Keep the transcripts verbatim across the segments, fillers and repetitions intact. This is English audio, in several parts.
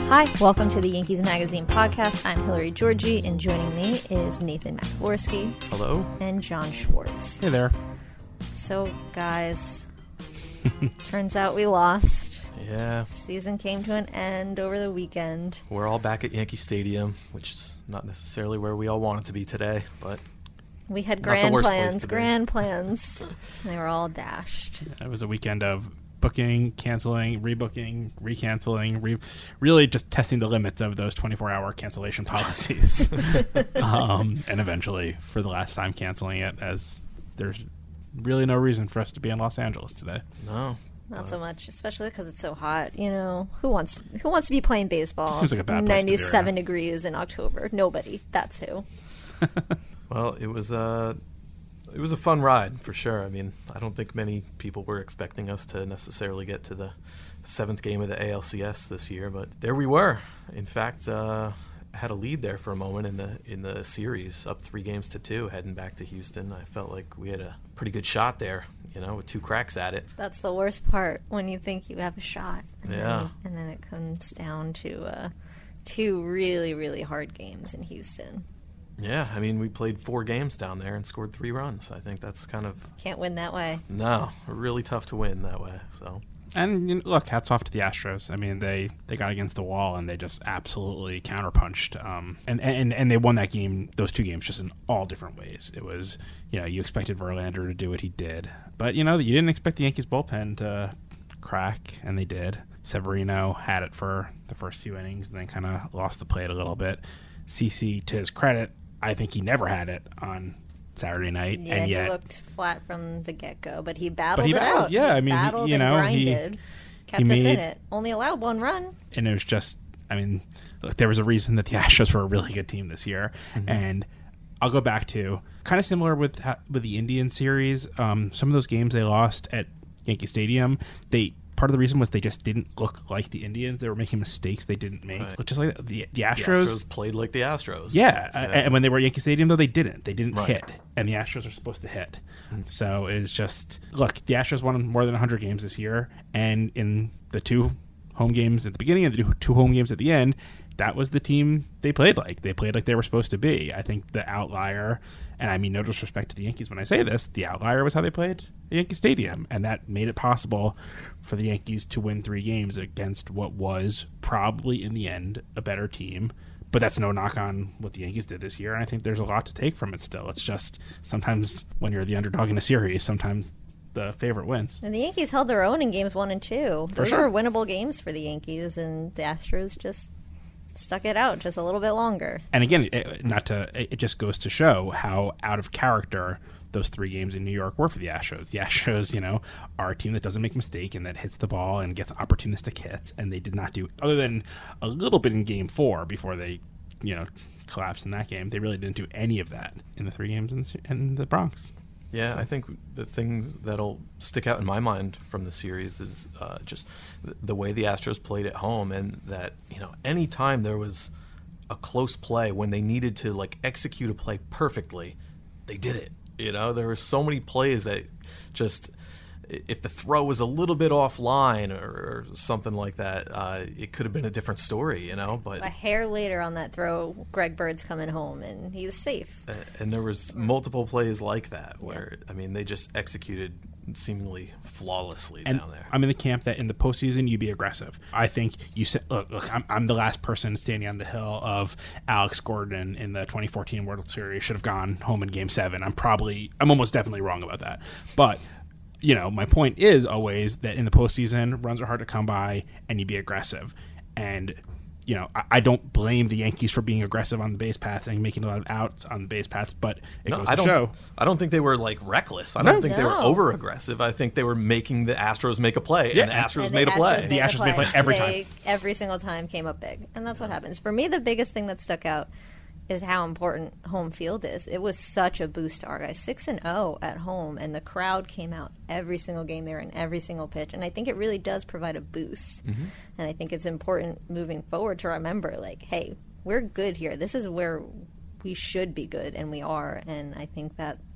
Hi, welcome to the Yankees Magazine podcast. I'm Hillary Georgie, and joining me is Nathan McVorsky. Hello. And John Schwartz. Hey there. So, guys, turns out we lost. Yeah. Season came to an end over the weekend. We're all back at Yankee Stadium, which is not necessarily where we all wanted to be today, but we had not grand the worst place plans, to be. grand plans. They were all dashed. It was a weekend of booking, canceling, rebooking, recanceling, re- really just testing the limits of those twenty-four hour cancellation policies. um, and eventually, for the last time, canceling it, as there's really no reason for us to be in Los Angeles today. No. Not but so much, especially because it's so hot. You know, who wants who wants to be playing baseball? Seems like a bad place to be right ninety-seven now. degrees in October. Nobody. That's who. Well, it was a it was a fun ride for sure. I mean, I don't think many people were expecting us to necessarily get to the seventh game of the A L C S this year, but there we were. In fact, uh, had a lead there for a moment in the in the series, up three games to two, heading back to Houston. I felt like we had a pretty good shot there, you know, with two cracks at it. That's the worst part, when you think you have a shot. And Yeah. Then, and then it comes down to uh, two really, really hard games in Houston. Yeah, I mean, we played four games down there and scored three runs. I think that's kind of, Can't win that way. no, really tough to win that way, so. And you know, look, hats off to the Astros. I mean, they, they got against the wall and they just absolutely counterpunched. Um, and, and, and they won that game, those two games, just in all different ways. It was, you know, you expected Verlander to do what he did. But, you know, you didn't expect the Yankees bullpen to crack, and they did. Severino had it for the first few innings and then kind of lost the plate a little bit. CeCe, to his credit, I think he never had it on Saturday night. Yeah, and he yet, looked flat from the get-go, but he battled But he it battled, out. yeah, He I mean, he- battled you and know, he- grinded, kept he us in made- it. Only allowed one run. and it was just, I mean, look, there was a reason that the Astros were a really good team this year. Mm-hmm. And I'll go back to kind of similar with ha- with the Indian series. Um, some of those games they lost at Yankee Stadium, they part of the reason was they just didn't look like the Indians. They were making mistakes they didn't make. Right. Just like the, the The Astros. Astros played like the Astros. Yeah, uh, Yeah. and when they were at Yankee Stadium, though, they didn't. They didn't Right. hit, and the Astros are supposed to hit. So it's just, look, the Astros won more than one hundred games this year, and in the two home games at the beginning and the two home games at the end, that was the team they played like. They played like they were supposed to be. I think the outlier, and I mean no disrespect to the Yankees when I say this, the outlier was how they played at Yankee Stadium, and that made it possible for the Yankees to win three games against what was probably, in the end, a better team. But that's no knock on what the Yankees did this year, and I think there's a lot to take from it still. It's just sometimes when you're the underdog in a series, sometimes the favorite wins. And the Yankees held their own in games one and two. Those sure. were winnable games for the Yankees, and the Astros just stuck it out just a little bit longer. And again, it, not to it just goes to show how out of character those three games in New York were for the Astros. The Astros, you know, are a team that doesn't make a mistake and that hits the ball and gets opportunistic hits, and they did not do, other than a little bit in game four before they, you know, collapsed in that game, they really didn't do any of that in the three games in the, in the Bronx. Yeah, So- I think the thing that'll stick out in my mind from the series is uh, just th- the way the Astros played at home, and that, you know, any time there was a close play when they needed to like execute a play perfectly, they did it. You know, there were so many plays that just, if the throw was a little bit offline or, or something like that, uh, it could have been a different story, you know. But A hair later on that throw, Greg Bird's coming home, and he's safe. Uh, and there was multiple plays like that where, I mean, they just executed seemingly flawlessly And down there. I'm in the camp that in the postseason you be aggressive. I think you said, look, look, I'm, I'm the last person standing on the hill of Alex Gordon in the twenty fourteen World Series should have gone home in Game Seven. I'm probably, I'm almost definitely wrong about that. But you know, my point is always that in the postseason, runs are hard to come by, and you be aggressive. And you know, I, I don't blame the Yankees for being aggressive on the base paths and making a lot of outs on the base paths, but it No, goes I to don't. show. I don't think they were like reckless. I don't No. think they were No. over aggressive. I think they were making the Astros make a play, Yeah, and the and- Astros And made the a play. Astros The Astros made a play every They- time. Every single time came up big. And that's what happens. For me, the biggest thing that stuck out is how important home field is. It was such a boost to our guys. six and oh at home, and the crowd came out every single game there in every single pitch. And I think it really does provide a boost. Mm-hmm. And I think it's important moving forward to remember, like, hey, we're good here. This is where we should be good, and we are. And I think that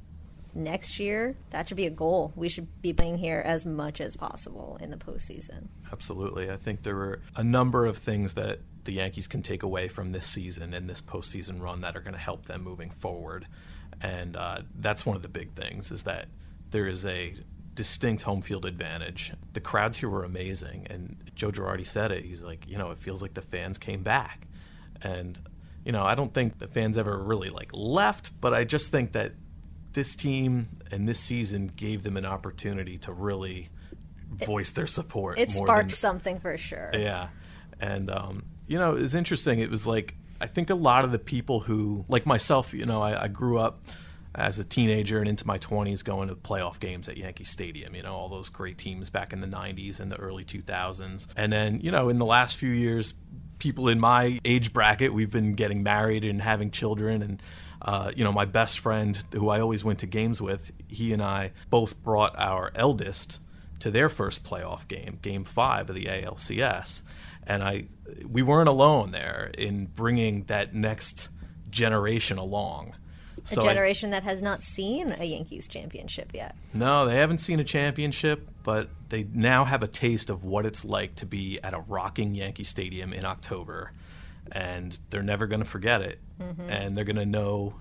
next year, that should be a goal. We should be playing here as much as possible in the postseason. Absolutely. I think there were a number of things that the Yankees can take away from this season and this postseason run that are going to help them moving forward. And uh, that's one of the big things, is that there is a distinct home field advantage. The crowds here were amazing. And Joe Girardi said it. He's like, you know, it feels like the fans came back. And, you know, I don't think the fans ever really, like, left, but I just think that this team and this season gave them an opportunity to really voice their support. It more sparked than, something for sure. Yeah. And, um, you know, it was interesting. It was like, I think a lot of the people who, like myself, you know, I, I grew up as a teenager and into my twenties going to playoff games at Yankee Stadium, you know, all those great teams back in the nineties and the early two thousands. And then, you know, in the last few years, people in my age bracket, we've been getting married and having children. And, uh, you know, my best friend, who I always went to games with, he and I both brought our eldest to their first playoff game, game five of the A L C S. And I, we weren't alone there in bringing that next generation along. A So generation I, that has not seen a Yankees championship yet. No, they haven't seen a championship, but they now have a taste of what it's like to be at a rocking Yankee Stadium in October. And they're never going to forget it. Mm-hmm. And they're going to know,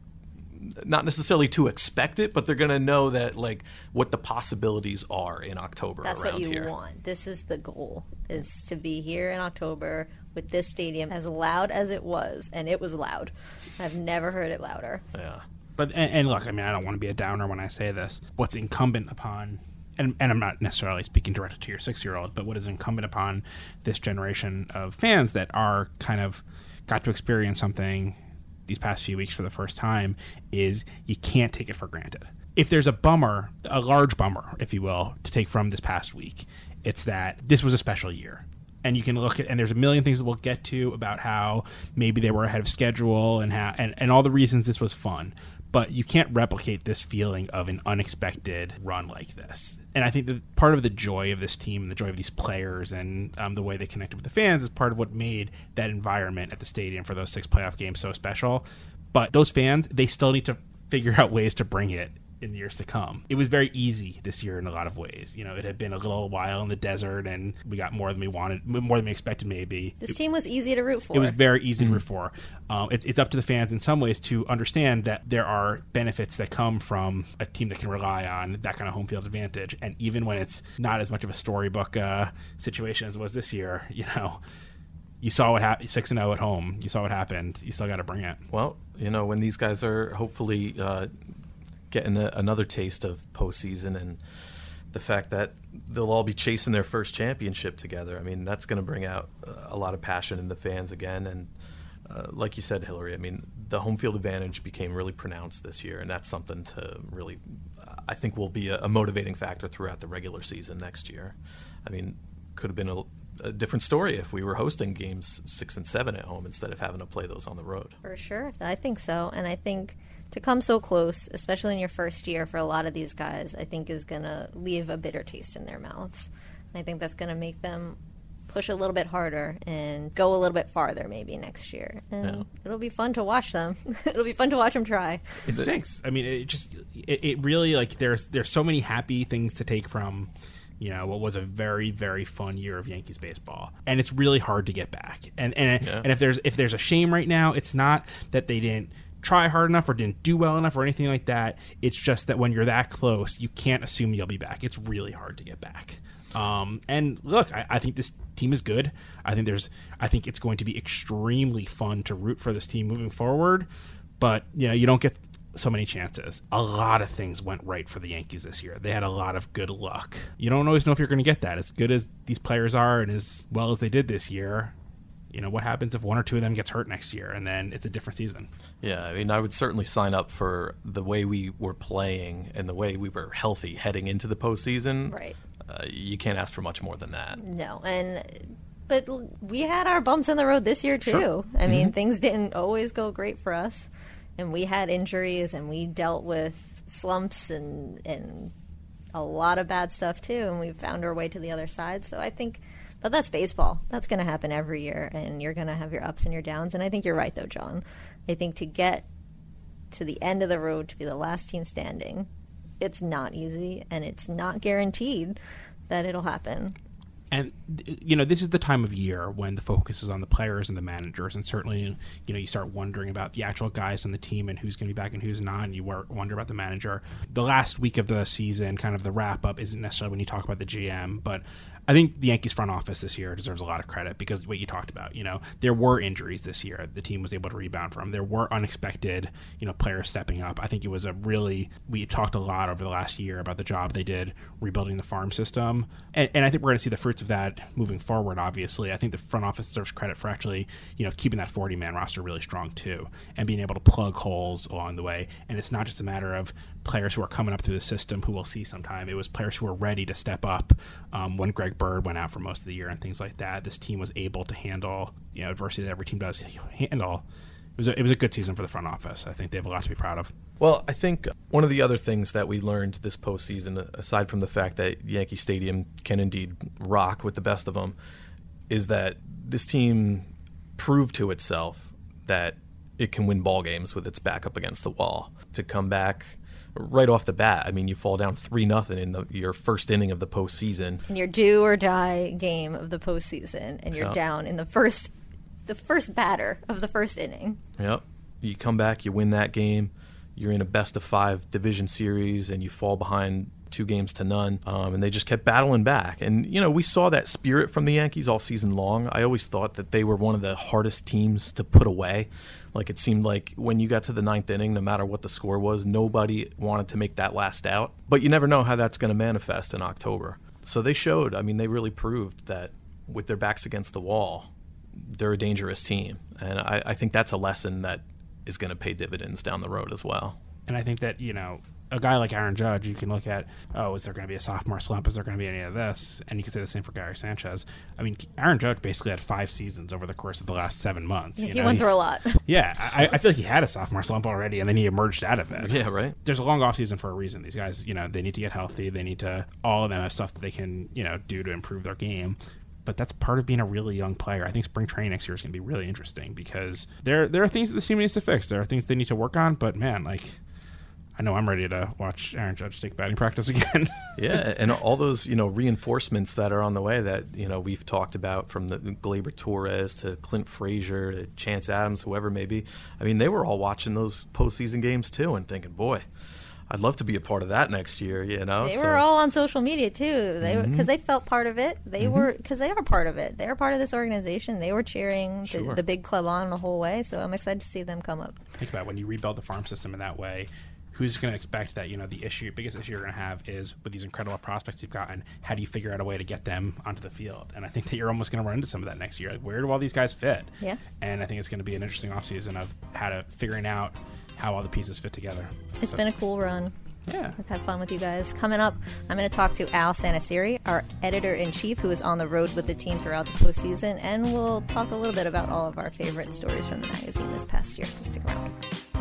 not necessarily to expect it, but they're going to know that, like, what the possibilities are in October That's around what you here. want. This is the goal, is to be here in October with this stadium as loud as it was. And it was loud. I've never heard it louder. Yeah. But and, and look, I mean, I don't want to be a downer when I say this. What's incumbent upon, and, and I'm not necessarily speaking directly to your six-year-old, but what is incumbent upon this generation of fans that are kind of got to experience something these past few weeks for the first time is you can't take it for granted. If there's a bummer, a large bummer, if you will, to take from this past week, it's that this was a special year. And you can look at, and there's a million things that we'll get to about how maybe they were ahead of schedule and how, and, and all the reasons this was fun. But you can't replicate this feeling of an unexpected run like this. And I think that part of the joy of this team, the joy of these players, and um, the way they connected with the fans is part of what made that environment at the stadium for those six playoff games so special. But those fans, they still need to figure out ways to bring it in the years to come. It was very easy this year in a lot of ways. You know, it had been a little while in the desert, and we got more than we wanted, more than we expected maybe. This it, team was easy to root for. It was very easy mm-hmm. to root for. Um, it, it's up to the fans in some ways to understand that there are benefits that come from a team that can rely on that kind of home field advantage. And even when it's not as much of a storybook uh, situation as it was this year, you know, you saw what happened, six and zero at home. You saw what happened. You still got to bring it. Well, you know, when these guys are hopefully uh, getting a, another taste of postseason and the fact that they'll all be chasing their first championship together, I mean, that's going to bring out a lot of passion in the fans again. And uh, like you said, Hillary, I mean, the home field advantage became really pronounced this year, and that's something to really, I think, will be a, a motivating factor throughout the regular season next year. I mean, could have been a, a different story if we were hosting games six and seven at home instead of having to play those on the road. For sure. I think so. And I think to come so close, especially in your first year for a lot of these guys, I think is going to leave a bitter taste in their mouths. And I think that's going to make them push a little bit harder and go a little bit farther maybe next year. And yeah. It'll be fun to watch them. It'll be fun to watch them try. It stinks. I mean, it just, it, it really, like, there's there's so many happy things to take from, you know, what was a very, very fun year of Yankees baseball. And it's really hard to get back. And and, yeah. and if there's if there's a shame right now, it's not that they didn't try hard enough or didn't do well enough or anything like that. It's just that when you're that close, you can't assume you'll be back. It's really hard to get back. Um, and look, I, I think this team is good. I think there's, I think it's going to be extremely fun to root for this team moving forward. But, you know, you don't get so many chances. A lot of things went right for the Yankees this year. They had a lot of good luck. You don't always know if you're going to get that. As good as these players are and as well as they did this year, you know, what happens if one or two of them gets hurt next year and then it's a different season? Yeah, I mean, I would certainly sign up for the way we were playing and the way we were healthy heading into the postseason. Right. Uh, you can't ask for much more than that. No, and but we had our bumps in the road this year too. Sure. I mean, Mm-hmm. things didn't always go great for us, and we had injuries, and we dealt with slumps and and a lot of bad stuff too, and we found our way to the other side. So I think, but that's baseball. That's going to happen every year, and you're going to have your ups and your downs. And I think you're right, though, John. I think to get to the end of the road to be the last team standing. It's not easy, and it's not guaranteed that it'll happen. And, you know, this is the time of year when the focus is on the players and the managers. And certainly, you know, you start wondering about the actual guys on the team and who's going to be back and who's not. And you wonder about the manager. The last week of the season, kind of the wrap-up, isn't necessarily when you talk about the G M. But I think the Yankees front office this year deserves a lot of credit because what you talked about, you know, there were injuries this year the team was able to rebound from. There were unexpected, you know, players stepping up. I think it was a really, we talked a lot over the last year about the job they did rebuilding the farm system. And, and I think we're going to see the fruits of that moving forward, obviously. I think the front office deserves credit for actually, you know, keeping that forty-man roster really strong, too, and being able to plug holes along the way. And it's not just a matter of players who are coming up through the system who we'll see sometime. It was players who were ready to step up um, when Greg Bird went out for most of the year and things like that. This team was able to handle, you know, adversity that every team does handle. It was a, it was a good season for the front office. I think they have a lot to be proud of. Well, I think one of the other things that we learned this postseason, aside from the fact that Yankee Stadium can indeed rock with the best of them, is that this team proved to itself that it can win ball games with its back up against the wall. To come back right off the bat, I mean, you fall down three nothing in the, your first inning of the postseason. In your do or die game of the postseason, and you're Yep. down in the first the first batter of the first inning. Yep. You come back, you win that game, you're in a best of five division series, and you fall behind two games to none. Um, and they just kept battling back. And, you know, we saw that spirit from the Yankees all season long. I always thought that they were one of the hardest teams to put away. Like, it seemed like when you got to the ninth inning, no matter what the score was, nobody wanted to make that last out. But you never know how that's going to manifest in October. So they showed, I mean, they really proved that with their backs against the wall, they're a dangerous team. And I, I think that's a lesson that is going to pay dividends down the road as well. And I think that, you know, a guy like Aaron Judge, you can look at, oh, is there going to be a sophomore slump? Is there going to be any of this? And you can say the same for Gary Sanchez. I mean, Aaron Judge basically had five seasons over the course of the last seven months. Yeah, you he know? went through a lot. Yeah, I, I feel like he had a sophomore slump already, and then he emerged out of it. Yeah, right. There's a long offseason for a reason. These guys, you know, they need to get healthy. They need to, all of them have stuff that they can, you know, do to improve their game. But that's part of being a really young player. I think spring training next year is going to be really interesting because there there are things that this team needs to fix. There are things they need to work on. But, man, like, I know I'm ready to watch Aaron Judge take batting practice again. Yeah, and all those, you know, reinforcements that are on the way that, you know, we've talked about, from the Gleyber Torres to Clint Frazier to Chance Adams, whoever it may be. I mean, they were all watching those postseason games too and thinking, boy, I'd love to be a part of that next year, you know. They so. were all on social media too. They because Mm-hmm. they felt part of it. They Mm-hmm. were because they are part of it. They are part of this organization. They were cheering Sure. the, the big club on the whole way. So I'm excited to see them come up. Think about when you rebuild the farm system in that way. Who's going to expect that, you know, the issue, biggest issue you're going to have is with these incredible prospects you've gotten, how do you figure out a way to get them onto the field? And I think that you're almost going to run into some of that next year. Like, where do all these guys fit? Yeah. And I think it's going to be an interesting offseason of how to figuring out how all the pieces fit together. It's So, been a cool run. yeah. I've had fun with you guys. Coming up, I'm going to talk to Al Sanasiri, our editor-in-chief, who is on the road with the team throughout the postseason, and we'll talk a little bit about all of our favorite stories from the magazine this past year, so stick around.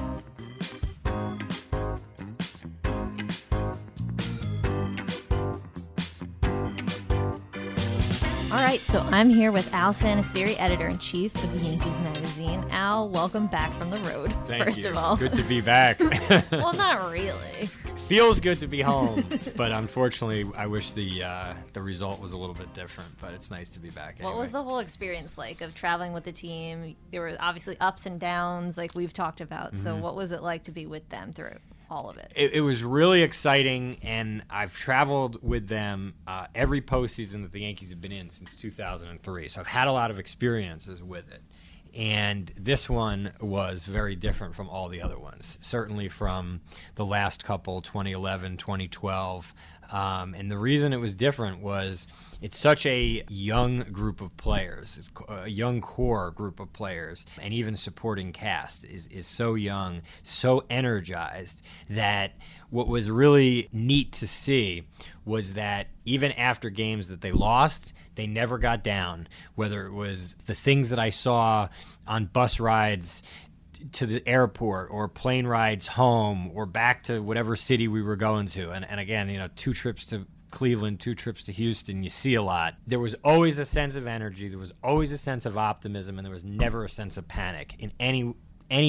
All right, so I'm here with Al Sanasiri, editor-in-chief of the Yankees magazine. Al, welcome back from the road, Thank first you. of all. Good to be back. Well, not really. Feels good to be home, but unfortunately, I wish the uh, the result was a little bit different. But it's nice to be back. Anyway. What was the whole experience like of traveling with the team? There were obviously ups and downs, like we've talked about. So what was it like to be with them through all of it? It, it was really exciting, and I've traveled with them uh, every postseason that the Yankees have been in since two thousand three. So I've had a lot of experiences with it. And this one was very different from all the other ones, certainly from the last couple, twenty eleven, twenty twelve. Um, and the reason it was different was it's such a young group of players, it's a young core group of players, and even supporting cast is, is so young, so energized, that what was really neat to see was that even after games that they lost, they never got down, whether it was the things that I saw on bus rides to the airport or plane rides home or back to whatever city we were going to. And, and again, you know, two trips to Cleveland, two trips to Houston, you see a lot. There was always a sense of energy. There was always a sense of optimism, and there was never a sense of panic in any any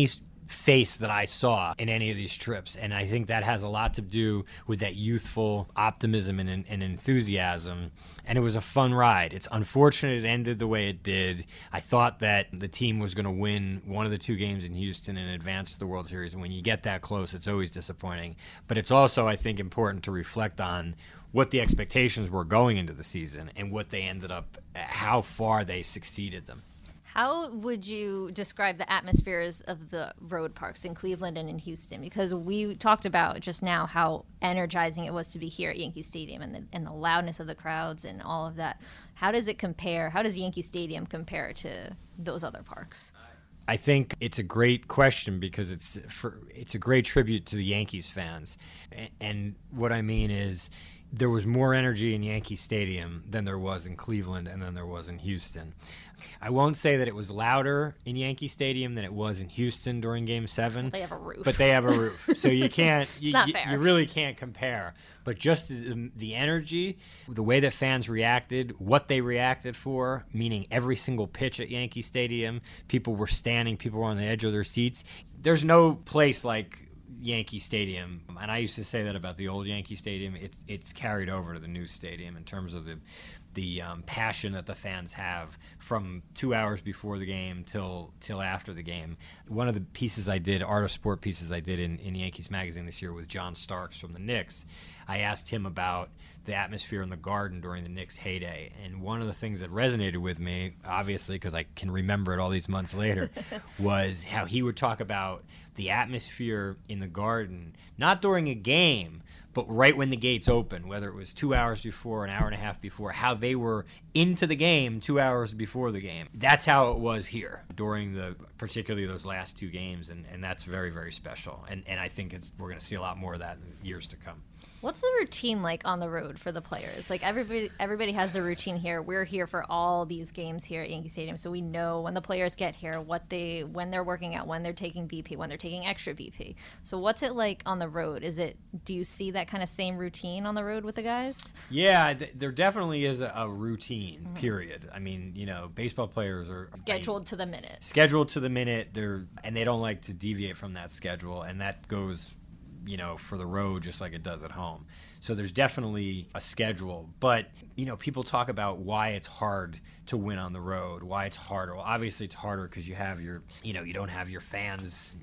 face that I saw in any of these trips. And I think that has a lot to do with that youthful optimism and, and enthusiasm. And it was a fun ride. It's unfortunate it ended the way it did. I thought that the team was going to win one of the two games in Houston and advance to the World Series. And when you get that close, it's always disappointing. But it's also, I think, important to reflect on what the expectations were going into the season and what they ended up, how far they succeeded them. How would you describe the atmospheres of the road parks in Cleveland and in Houston? Because we talked about just now how energizing it was to be here at Yankee Stadium and the, and the loudness of the crowds and all of that. How does it compare? How does Yankee Stadium compare to those other parks? I think it's a great question because it's for, it's a great tribute to the Yankees fans. And, and what I mean is there was more energy in Yankee Stadium than there was in Cleveland and than there was in Houston. I won't say that it was louder in Yankee Stadium than it was in Houston during Game Seven. They have a roof, but they have a roof, so you can't. you, not you, fair. you really can't compare. But just the, the energy, the way that fans reacted, what they reacted for, meaning every single pitch at Yankee Stadium, people were standing, people were on the edge of their seats. There's no place like Yankee Stadium, and I used to say that about the old Yankee Stadium. It's it's carried over to the new stadium in terms of the the um, passion that the fans have from two hours before the game till till after the game. One of the pieces I did, Art of Sport pieces I did in, in Yankees Magazine this year with John Starks from the Knicks, I asked him about the atmosphere in the Garden during the Knicks' heyday. And one of the things that resonated with me, obviously because I can remember it all these months later, was how he would talk about the atmosphere in the Garden, not during a game, but right when the gates open, whether it was two hours before, an hour and a half before, how they were into the game two hours before the game. That's how it was here during the, particularly those last two games, and, and that's very, very special. And and I think it's we're going to see a lot more of that in years to come. What's the routine like on the road for the players? Like everybody, everybody has the routine here. We're here for all these games here at Yankee Stadium, so we know when the players get here, what they, when they're working out, when they're taking B P, when they're taking extra B P. So what's it like on the road? Is it? Do you see that kind of same routine on the road with the guys? Yeah, th- there definitely is a, a routine. Mm-hmm. Period. I mean, you know, baseball players are scheduled I mean, to the minute. Scheduled to the minute. They're and they don't like to deviate from that schedule, and that goes, you know, for the road just like it does at home. So there's definitely a schedule. But, you know, people talk about why it's hard to win on the road, why it's harder. Well, obviously it's harder because you have your, you know, you don't have your fans,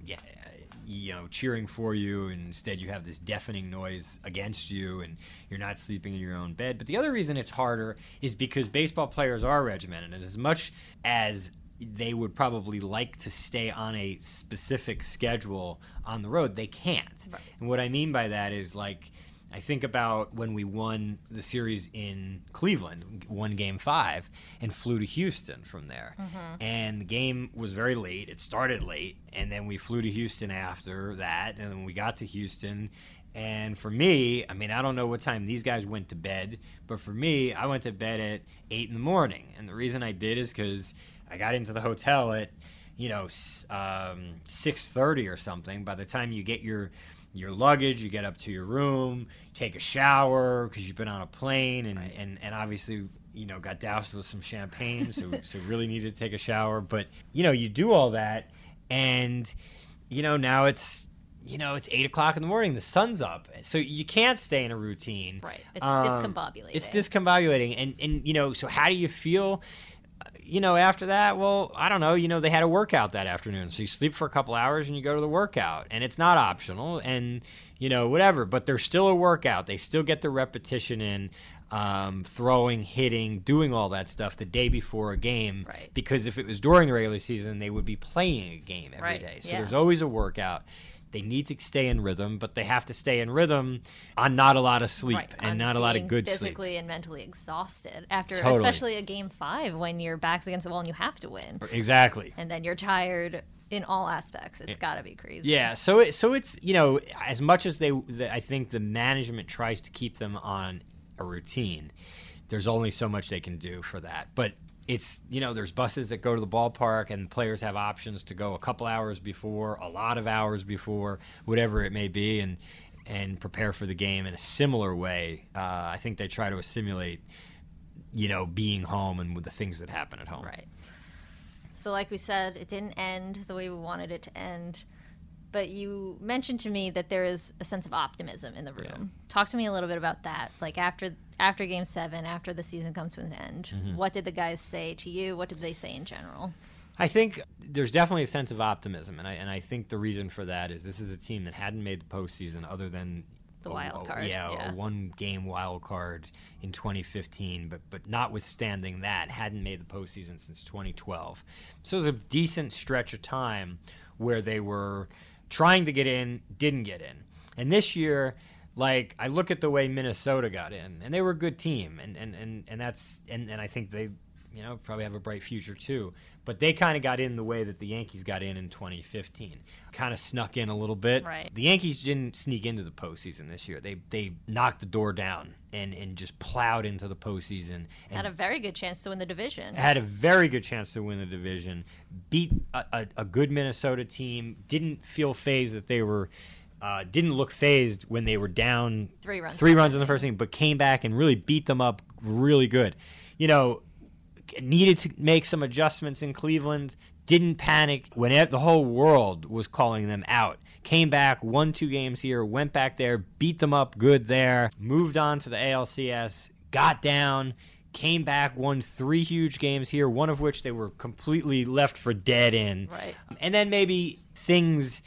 you know, cheering for you. And instead you have this deafening noise against you and you're not sleeping in your own bed. But the other reason it's harder is because baseball players are regimented. And as much as they would probably like to stay on a specific schedule on the road, they can't. Right. And what I mean by that is, like, I think about when we won the series in Cleveland, won game five, and flew to Houston from there. Mm-hmm. And the game was very late. It started late, and then we flew to Houston after that, and then we got to Houston. And for me, I mean, I don't know what time these guys went to bed, but for me, I went to bed at eight in the morning. And the reason I did is because I got into the hotel at, you know, um, six thirty or something. By the time you get your your luggage, you get up to your room, take a shower because you've been on a plane, and, right. and, and obviously, you know, got doused with some champagne, so so really needed to take a shower. But, you know, you do all that, and, you know, now it's, you know, it's eight o'clock in the morning, the sun's up, so you can't stay in a routine. Right, it's um, discombobulating. It's discombobulating, and, and, you know, so how do you feel? You know, after that, well, I don't know, you know, they had a workout that afternoon. So you sleep for a couple hours and you go to the workout. And it's not optional and, you know, whatever. But there's still a workout. They still get the repetition in, um, throwing, hitting, doing all that stuff the day before a game. Right. Because if it was during the regular season, they would be playing a game every right. day. So yeah. there's always a workout. They need to stay in rhythm, but they have to stay in rhythm on not a lot of sleep right. and on not a lot of good physically sleep. Physically and mentally exhausted after, totally. Especially a game five when your back's against the wall and you have to win. Exactly. And then you're tired in all aspects. It's got to be crazy. Yeah. So it, so it's, you know, as much as they, the, I think the management tries to keep them on a routine, there's only so much they can do for that. But it's, you know, there's buses that go to the ballpark and players have options to go a couple hours before, a lot of hours before, whatever it may be, and and prepare for the game in a similar way. Uh, I think they try to assimilate, you know, being home and with the things that happen at home. Right. So like we said, it didn't end the way we wanted it to end. but you mentioned to me that there is a sense of optimism in the room. Yeah. Talk to me a little bit about that. Like after after Game Seven, after the season comes to an end, Mm-hmm. what did the guys say to you? What did they say in general? I think there's definitely a sense of optimism, and I and I think the reason for that is this is a team that hadn't made the postseason other than The a- wild a- card, yeah, yeah. a one-game wild card in twenty fifteen, but but notwithstanding that, hadn't made the postseason since twenty twelve. So it was a decent stretch of time where they were trying to get in, didn't get in, and this year. Like, I look at the way Minnesota got in, and they were a good team, and and, and, and that's and, and I think they, you know, probably have a bright future too. But they kind of got in the way that the Yankees got in in twenty fifteen, kind of snuck in a little bit. Right. The Yankees didn't sneak into the postseason this year. They they knocked the door down and, and just plowed into the postseason. And Had a very good chance to win the division. had a very good chance to win the division, beat a, a, a good Minnesota team, didn't feel phased that they were. Uh, didn't look phased when they were down Three runs. three runs in the first inning, but came back and really beat them up really good. You know, needed to make some adjustments in Cleveland, didn't panic when e- the whole world was calling them out. Came back, won two games here, went back there, beat them up good there, moved on to the A L C S, got down, came back, won three huge games here, one of which they were completely left for dead in. Right. And then maybe things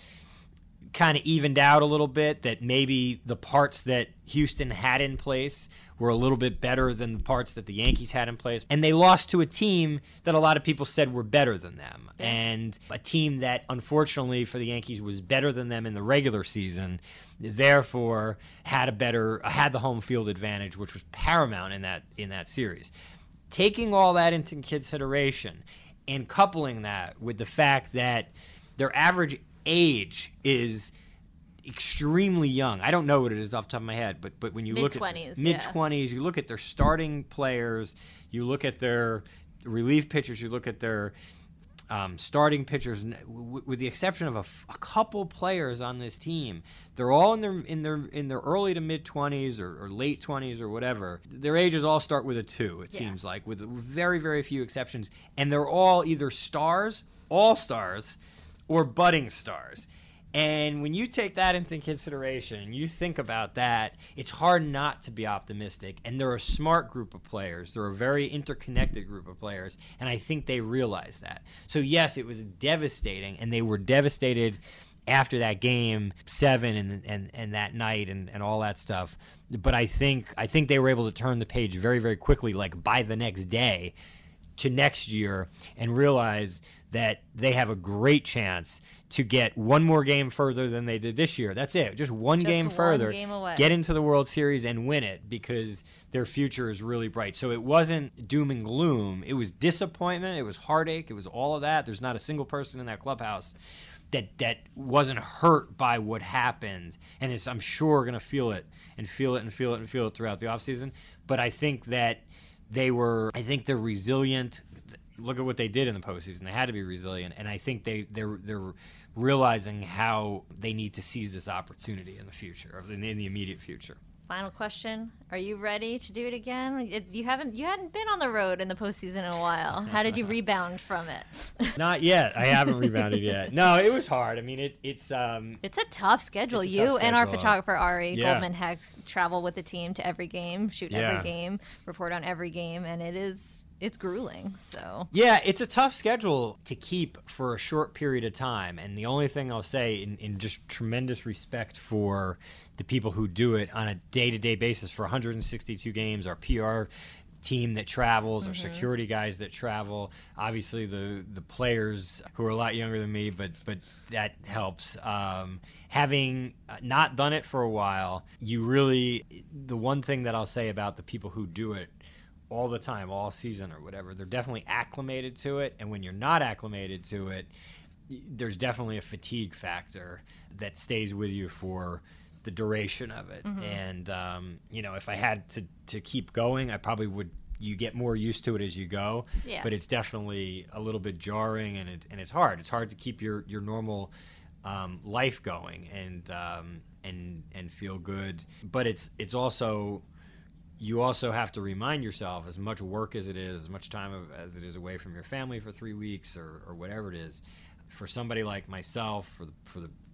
kind of evened out a little bit, that maybe the parts that Houston had in place were a little bit better than the parts that the Yankees had in place. And they lost to a team that a lot of people said were better than them. Yeah. And a team that, unfortunately for the Yankees, was better than them in the regular season, therefore had a better had the home field advantage, which was paramount in that in that series. Taking all that into consideration and coupling that with the fact that their average age is extremely young. I don't know what it is off the top of my head, but but when you look at Mid-twenties, yeah. mid twenties, you look at their starting players, you look at their relief pitchers, you look at their um, starting pitchers, n- w- with the exception of a, f- a couple players on this team, they're all in their in their in their early to mid twenties or, or late twenties or whatever. Their ages all start with a two. It Yeah. seems like, with very very few exceptions, and they're all either stars, all stars, or budding stars. And when you take that into consideration, you think about that, it's hard not to be optimistic. And they're a smart group of players. They're a very interconnected group of players. And I think they realize that. So, yes, it was devastating. And they were devastated after that game seven and and, and that night and, and all that stuff. But I think I think they were able to turn the page very, very quickly, like by the next day, to next year, and realize that they have a great chance to get one more game further than they did this year. That's it. Just one Just game one further. game away. Get into the World Series and win it, because their future is really bright. So it wasn't doom and gloom. It was disappointment. It was heartache. It was all of that. There's not a single person in that clubhouse that that wasn't hurt by what happened, and it's, I'm sure, going to feel it and feel it and feel it and feel it throughout the offseason. But I think that they were, I think they're resilient. Look at what they did in the postseason. They had to be resilient, and I think they they're they're realizing how they need to seize this opportunity in the future, or in the, in the immediate future. Final question: are you ready to do it again? It, you haven't you hadn't been on the road in the postseason in a while. How did you rebound from it? Not yet. I haven't rebounded yet. No, it was hard. I mean, it it's um It's a tough schedule. It's a You tough and our schedule. photographer Ari Yeah. Goldman had travel with the team to every game, shoot Yeah. every game, report on every game, and it is it's grueling. So Yeah, it's a tough schedule to keep for a short period of time. And the only thing I'll say, in, in just tremendous respect for the people who do it on a day-to-day basis for one hundred sixty-two games, our P R team that travels, our security guys that travel, obviously the the players who are a lot younger than me, but but that helps. Um, having not done it for a while, you really, the one thing that I'll say about the people who do it all the time, all season or whatever, they're definitely acclimated to it. And when you're not acclimated to it, y- there's definitely a fatigue factor that stays with you for the duration of it. And, um, you know, if I had to, to keep going, I probably would, you get more used to it as you go. Yeah. But it's definitely a little bit jarring, and it, and it's hard. It's hard to keep your, your normal um, life going and, um, and, and feel good. But it's, it's also, you also have to remind yourself, as much work as it is, as much time of, as it is away from your family for three weeks or, or whatever it is, for somebody like myself, for the, for the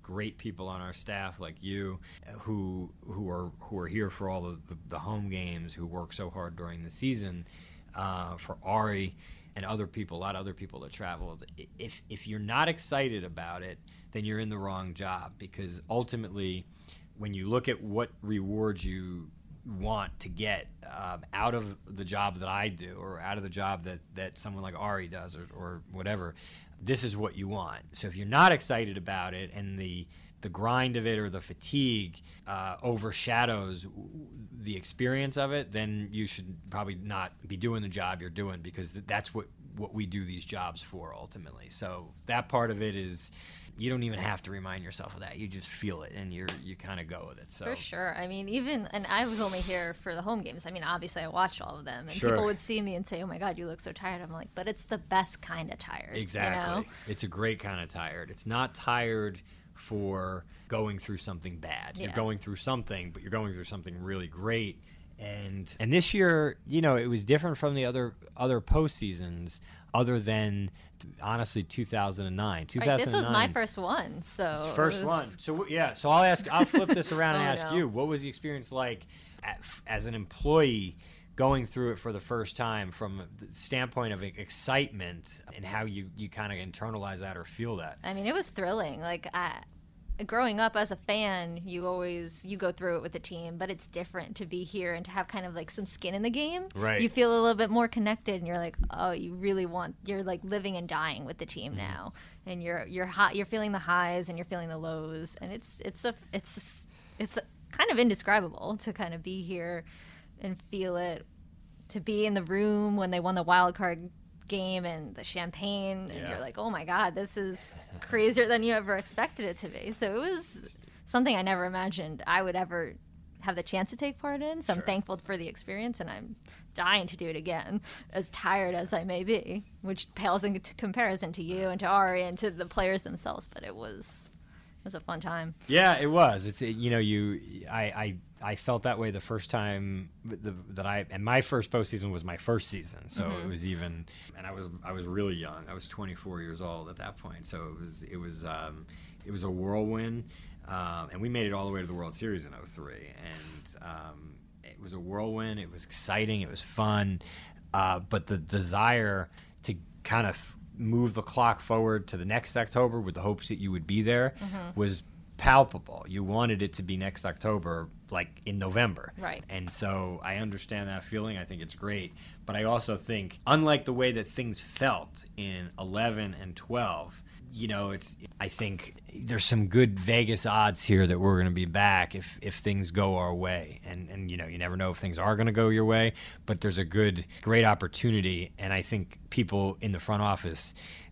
great people on our staff like you, who who are who are here for all of the, the home games, who work so hard during the season, uh, for Ari and other people, a lot of other people that traveled. If if you're not excited about it, then you're in the wrong job, because ultimately, when you look at what rewards you want to get uh, out of the job that I do, or out of the job that, that someone like Ari does, or, or whatever, this is what you want. So if you're not excited about it, and the the grind of it or the fatigue uh, overshadows the experience of it, then you should probably not be doing the job you're doing, because that's what, what we do these jobs for ultimately. So that part of it is, you don't even have to remind yourself of that. You just feel it, and you're you kind of go with it. So for sure. I mean, even and I was only here for the home games. I mean, obviously I watched all of them, and Sure. people would see me and say, "Oh my God, you look so tired." I'm like, but it's the best kind of tired. Exactly. You know? It's a great kind of tired. It's not tired for going through something bad. You're Yeah. going through something, but you're going through something really great. And and this year, you know, it was different from the other other postseasons, other than honestly two thousand nine. two thousand nine. Right, this was my first one, so It's it first was- one. So w- yeah, so I'll ask. I'll flip this around and Oh, ask no. you, what was the experience like at, as an employee going through it for the first time, from the standpoint of excitement, and how you you kind of internalize that or feel that? I mean, it was thrilling. Like, I, growing up as a fan, you always you go through it with the team, but it's different to be here and to have kind of like some skin in the game. Right. You feel a little bit more connected, and you're like, oh, you really want. You're like living and dying with the team Mm-hmm. now, and you're you're hot. You're feeling the highs and you're feeling the lows, and it's it's a it's it's a, kind of indescribable to kind of be here and feel it. To be in the room when they won the wild card game and the champagne, and Yeah. you're like, oh my God, this is crazier than you ever expected it to be. So it was something I never imagined I would ever have the chance to take part in. So I'm Sure. thankful for the experience, and I'm dying to do it again, as tired as I may be, which pales in t- comparison to you and to Ari and to the players themselves. But it was it was a fun time. Yeah, it was. It's you know you I I, I felt that way the first time the, that I and my first postseason was my first season, so Mm-hmm. it was even, and I was I was really young. I was twenty-four years old at that point, so it was it was um, it was a whirlwind, um, and we made it all the way to the World Series in oh three, and um, it was a whirlwind. It was exciting. It was fun, uh, but the desire to kind of move the clock forward to the next October with the hopes that you would be there was palpable. You wanted it to be next October, like in November. Right. And so I understand that feeling. I think it's great. But I also think, unlike the way that things felt in eleven and twelve, you know, it's. I think there's some good Vegas odds here that we're going to be back if, if things go our way. And, and, you know, you never know if things are going to go your way, but there's a good, great opportunity. And I think people in the front office,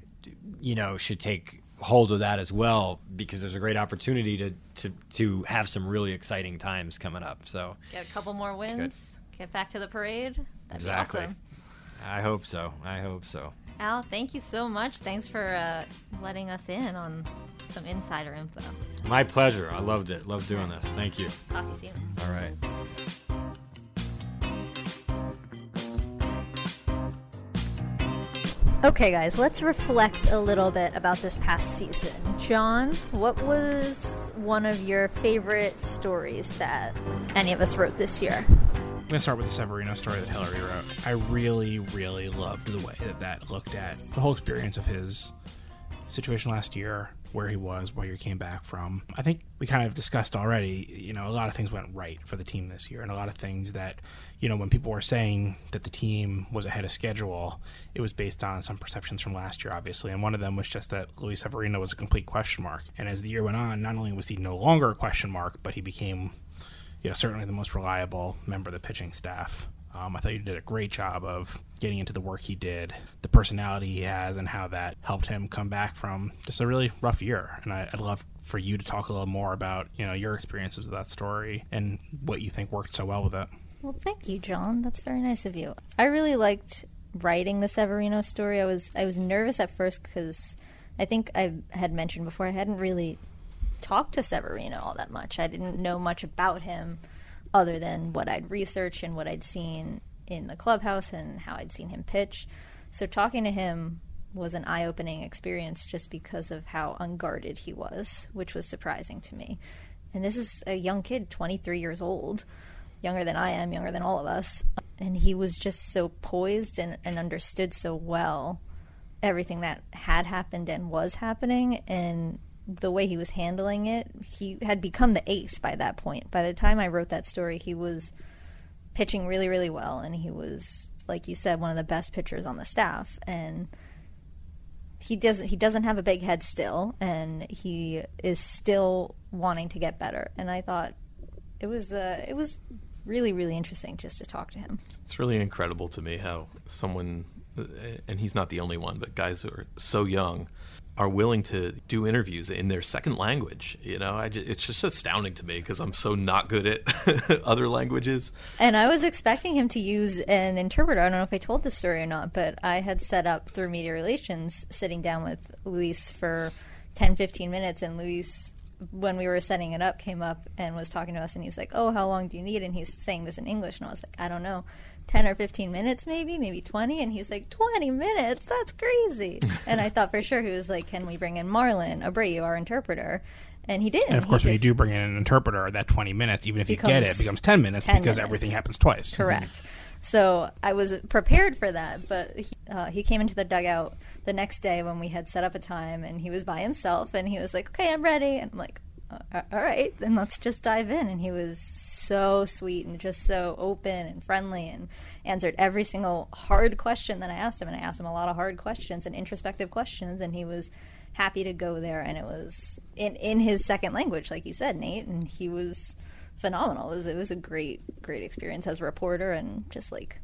you know, should take hold of that as well, because there's a great opportunity to, to, to have some really exciting times coming up. So Get a couple more wins, get back to the parade. That'd exactly. be awesome. I hope so. I hope so. Al, thank you so much. Thanks for uh, letting us in on some insider info. So, My pleasure. I loved it. Loved doing this. Thank you. talk to you soon. All right. Okay, guys, let's reflect a little bit about this past season. John, what was one of your favorite stories that any of us wrote this year? I'm going to start with the Severino story that Hillary wrote. I really, really loved the way that that looked at the whole experience of his situation last year, where he was, where he came back from. I think we kind of discussed already, you know, a lot of things went right for the team this year, and a lot of things that, you know, when people were saying that the team was ahead of schedule, it was based on some perceptions from last year, obviously, and one of them was just that Luis Severino was a complete question mark. And as the year went on, not only was he no longer a question mark, but he became, you know, certainly the most reliable member of the pitching staff. Um, I thought you did a great job of getting into the work he did, the personality he has, and how that helped him come back from just a really rough year. And I, I'd love for you to talk a little more about, you know, your experiences with that story and what you think worked so well with it. Well, thank you, John. That's very nice of you. I really liked writing the Severino story. I was I was nervous at first because I think I had mentioned before I hadn't really talked to Severino all that much. I didn't know much about him other than what I'd researched and what I'd seen in the clubhouse and how I'd seen him pitch. So talking to him was an eye-opening experience just because of how unguarded he was, which was surprising to me. And this is a young kid, twenty-three years old, younger than I am, younger than all of us. And he was just so poised and, and understood so well everything that had happened and was happening. And the way he was handling it, he had become the ace by that point. By the time I wrote that story, he was pitching really, really well. And he was, like you said, one of the best pitchers on the staff. And he doesn't he doesn't have a big head still, and he is still wanting to get better. And I thought it was uh, it was really, really interesting just to talk to him. It's really incredible to me how someone, and he's not the only one, but guys who are so young are willing to do interviews in their second language. You know, I just, it's just astounding to me because I'm so not good at other languages. And I was expecting him to use an interpreter. I don't know if I told this story or not, but I had set up through media relations sitting down with Luis for ten, fifteen minutes, and Luis, when we were setting it up, came up and was talking to us, and he's like, oh, how long do you need? And he's saying this in English, and I was like, I don't know, ten or fifteen minutes maybe, maybe twenty. And he's like, twenty minutes? That's crazy. And I thought for sure he was like, can we bring in Marlon Abreu, our interpreter? And he didn't. And of course, he when just, you do bring in an interpreter, that twenty minutes, even if you becomes get it, becomes ten minutes ten because minutes. everything happens twice. Correct. So I was prepared for that, but he, uh, he came into the dugout the next day when we had set up a time, and he was by himself, and he was like, okay, I'm ready. And I'm like, all right, then let's just dive in. And he was so sweet and just so open and friendly and answered every single hard question that I asked him. And I asked him a lot of hard questions and introspective questions, and he was happy to go there. And it was in, in his second language, like you said, Nate, and he was phenomenal. It was, it was a great, great experience as a reporter and just like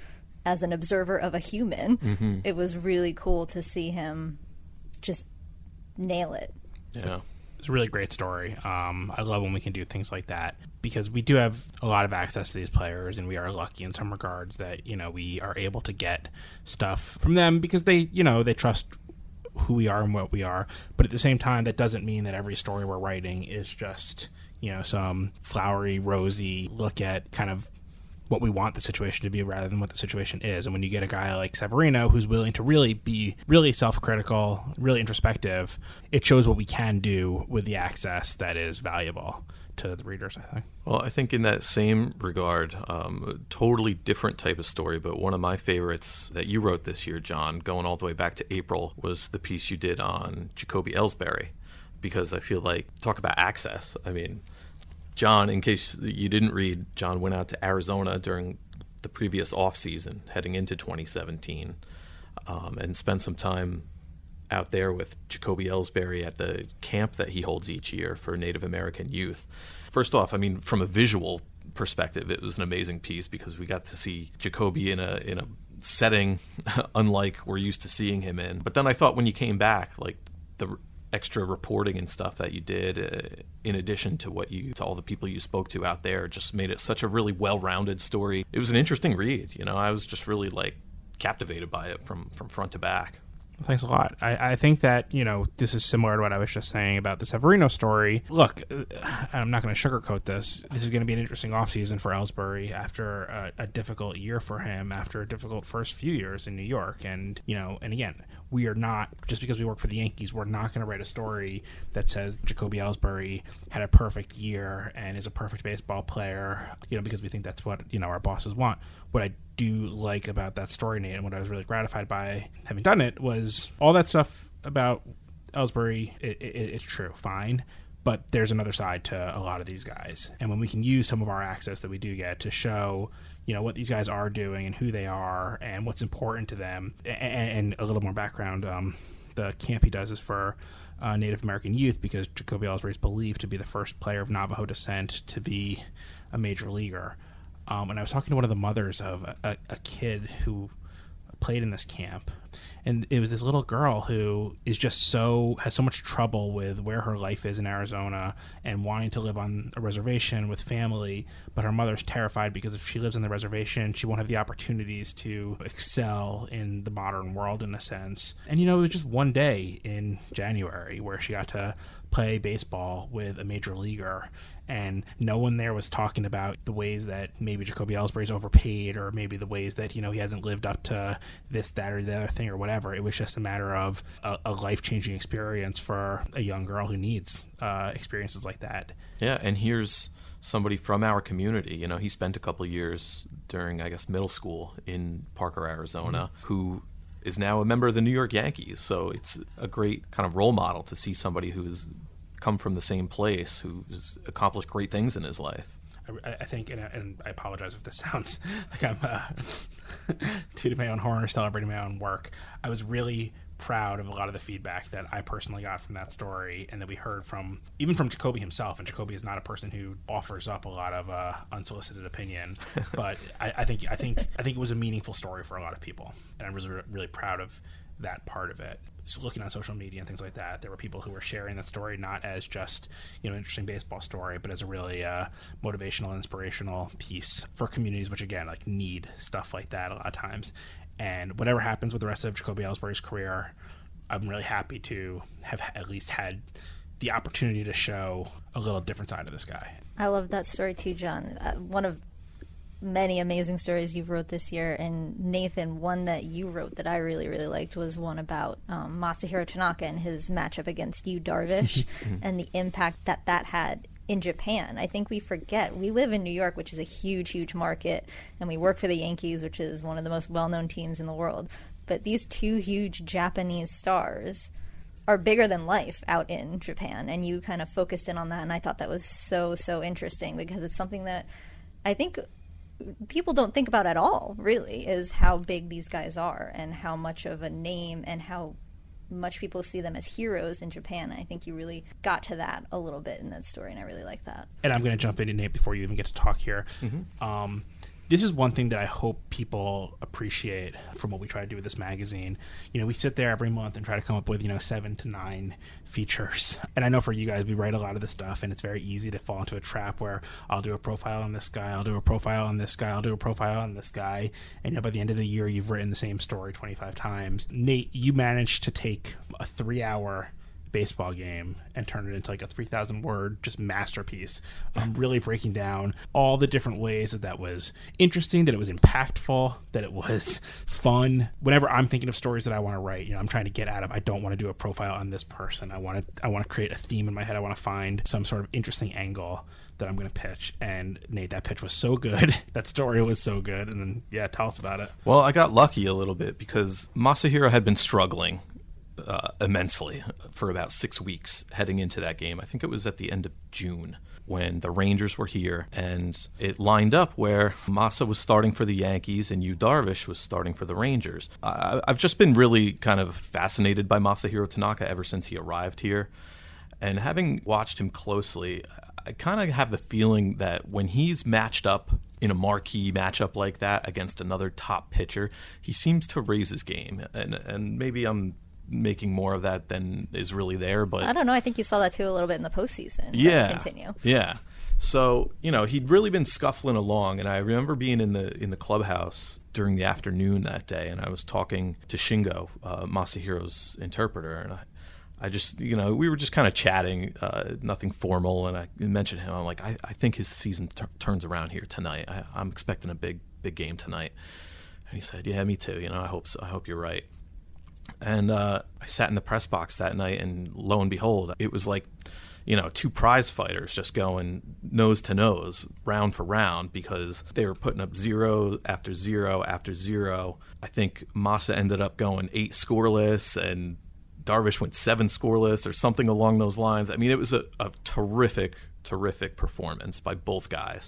as an observer of a human. Mm-hmm. It was really cool to see him just nail it. Yeah. It's a really great story. Um, I love when we can do things like that because we do have a lot of access to these players, and we are lucky in some regards that, you know, we are able to get stuff from them because they, you know, they trust who we are and what we are. But at the same time, that doesn't mean that every story we're writing is just, you know, some flowery, rosy look at kind of what we want the situation to be rather than what the situation is. And when you get a guy like Severino who's willing to really be really self-critical, really introspective, it shows what we can do with the access that is valuable to the readers, I think. Well, I think in that same regard, um, a totally different type of story, but one of my favorites that you wrote this year, John, going all the way back to April, was the piece you did on Jacoby Ellsbury, because I feel like, talk about access. I mean, John, in case you didn't read, John went out to Arizona during the previous offseason, heading into twenty seventeen, um, and spent some time out there with Jacoby Ellsbury at the camp that he holds each year for Native American youth. First off, I mean, from a visual perspective, it was an amazing piece because we got to see Jacoby in a in a setting unlike we're used to seeing him in. But then I thought when you came back, like the extra reporting and stuff that you did, uh, in addition to what you, to all the people you spoke to out there, just made it such a really well-rounded story. It was an interesting read. You know, I was just really like captivated by it from, from front to back. Thanks a lot. I, I think that, you know, this is similar to what I was just saying about the Severino story. Look, I'm not going to sugarcoat this. This is going to be an interesting offseason for Ellsbury after a, a difficult year for him, after a difficult first few years in New York. And, you know, and again, we are not, just because we work for the Yankees, we're not going to write a story that says Jacoby Ellsbury had a perfect year and is a perfect baseball player, you know, because we think that's what, you know, our bosses want. What I do like about that story, Nate, and what I was really gratified by having done it was all that stuff about Ellsbury, it, it, it's true, fine, but there's another side to a lot of these guys. And when we can use some of our access that we do get to show, you know, what these guys are doing and who they are and what's important to them, and, and a little more background, um, the camp he does is for uh, Native American youth because Jacoby Ellsbury is believed to be the first player of Navajo descent to be a major leaguer. Um, and I was talking to one of the mothers of a, a, a kid who played in this camp, and it was this little girl who is just so has so much trouble with where her life is in Arizona and wanting to live on a reservation with family, but her mother's terrified because if she lives on the reservation, she won't have the opportunities to excel in the modern world in a sense. And you know, it was just one day in January where she got to play baseball with a major leaguer, and no one there was talking about the ways that maybe Jacoby Ellsbury's overpaid or maybe the ways that, you know, he hasn't lived up to this, that, or the other thing. anything or whatever. It was just a matter of a, a life-changing experience for a young girl who needs uh, experiences like that. Yeah, and here's somebody from our community. You know, he spent a couple of years during, I guess, middle school in Parker, Arizona, mm-hmm. who is now a member of the New York Yankees. So it's a great kind of role model to see somebody who's come from the same place, who's accomplished great things in his life. I, I think, and, and I apologize if this sounds like I'm uh, tooting my own horn or celebrating my own work. I was really proud of a lot of the feedback that I personally got from that story, and that we heard from, even from Jacoby himself. And Jacoby is not a person who offers up a lot of uh, unsolicited opinion, but I, I think I think I think it was a meaningful story for a lot of people, and I'm really really proud of that part of it. So looking on social media and things like that, there were people who were sharing that story not as just, you know, an interesting baseball story, but as a really uh, motivational, inspirational piece for communities which, again, like need stuff like that a lot of times. And whatever happens with the rest of Jacoby Ellsbury's career, I'm really happy to have at least had the opportunity to show a little different side of this guy. I love that story too, John. Uh, one of many amazing stories you've wrote this year. And Nathan, one that you wrote that I really, really liked was one about um, Masahiro Tanaka and his matchup against Yu Darvish and the impact that that had in Japan. I think we forget. We live in New York, which is a huge, huge market, and we work for the Yankees, which is one of the most well-known teams in the world. But these two huge Japanese stars are bigger than life out in Japan, and you kind of focused in on that, and I thought that was so, so interesting, because it's something that I think people don't think about at all, really, is how big these guys are and how much of a name and how much people see them as heroes in Japan. And I think you really got to that a little bit in that story, and I really like that. And I'm going to jump into Nate before you even get to talk here. Mm-hmm. Um, this is one thing that I hope people appreciate from what we try to do with this magazine. You know, we sit there every month and try to come up with, you know, seven to nine features. And I know for you guys, we write a lot of this stuff, and it's very easy to fall into a trap where I'll do a profile on this guy, I'll do a profile on this guy, I'll do a profile on this guy. And, you know, by the end of the year, you've written the same story twenty-five times. Nate, you managed to take a three-hour baseball game and turn it into like a three thousand word just masterpiece. Um, really breaking down all the different ways that that was interesting, that it was impactful, that it was fun. Whenever I'm thinking of stories that I want to write, you know, I'm trying to get out of, I don't want to do a profile on this person. I want to, I want to create a theme in my head. I want to find some sort of interesting angle that I'm going to pitch. And Nate, that pitch was so good. That story was so good. And then, yeah, tell us about it. Well, I got lucky a little bit because Masahiro had been struggling Uh, immensely for about six weeks heading into that game. I think it was at the end of June when the Rangers were here, and it lined up where Masa was starting for the Yankees and Yu Darvish was starting for the Rangers. I, I've just been really kind of fascinated by Masahiro Tanaka ever since he arrived here, and having watched him closely, I kind of have the feeling that when he's matched up in a marquee matchup like that against another top pitcher, he seems to raise his game, and and maybe I'm making more of that than is really there, but I don't know. I think you saw that too a little bit in the postseason. Yeah, continue. Yeah. So you know he'd really been scuffling along, and I remember being in the in the clubhouse during the afternoon that day, and I was talking to Shingo, uh, Masahiro's interpreter, and I, I just you know we were just kind of chatting, uh, nothing formal, and I mentioned him. I'm like, I, I think his season t- turns around here tonight. I, I'm expecting a big big game tonight, and he said, yeah, me too. You know, I hope so. I hope you're right. And uh, I sat in the press box that night, and lo and behold, it was like, you know, two prize fighters just going nose to nose, round for round, because they were putting up zero after zero after zero. I think Masa ended up going eight scoreless, and Darvish went seven scoreless or something along those lines. I mean, it was a, a terrific, terrific performance by both guys.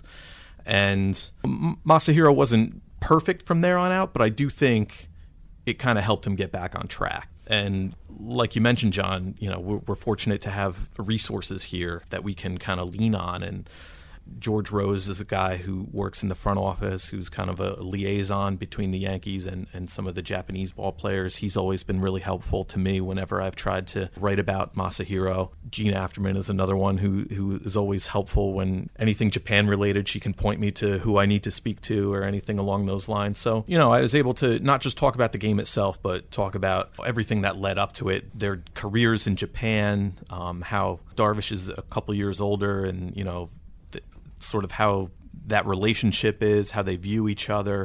And Masahiro wasn't perfect from there on out, but I do think it kind of helped him get back on track. And like you mentioned, John, you know, we're, we're fortunate to have resources here that we can kind of lean on. And George Rose is a guy who works in the front office, who's kind of a liaison between the Yankees and, and some of the Japanese ball players. He's always been really helpful to me whenever I've tried to write about Masahiro. Gene Afterman is another one who, who is always helpful when anything Japan related. She can point me to who I need to speak to or anything along those lines. So, you know, I was able to not just talk about the game itself, but talk about everything that led up to it, their careers in Japan, um, how Darvish is a couple years older, and, you know, sort of how that relationship is, how they view each other.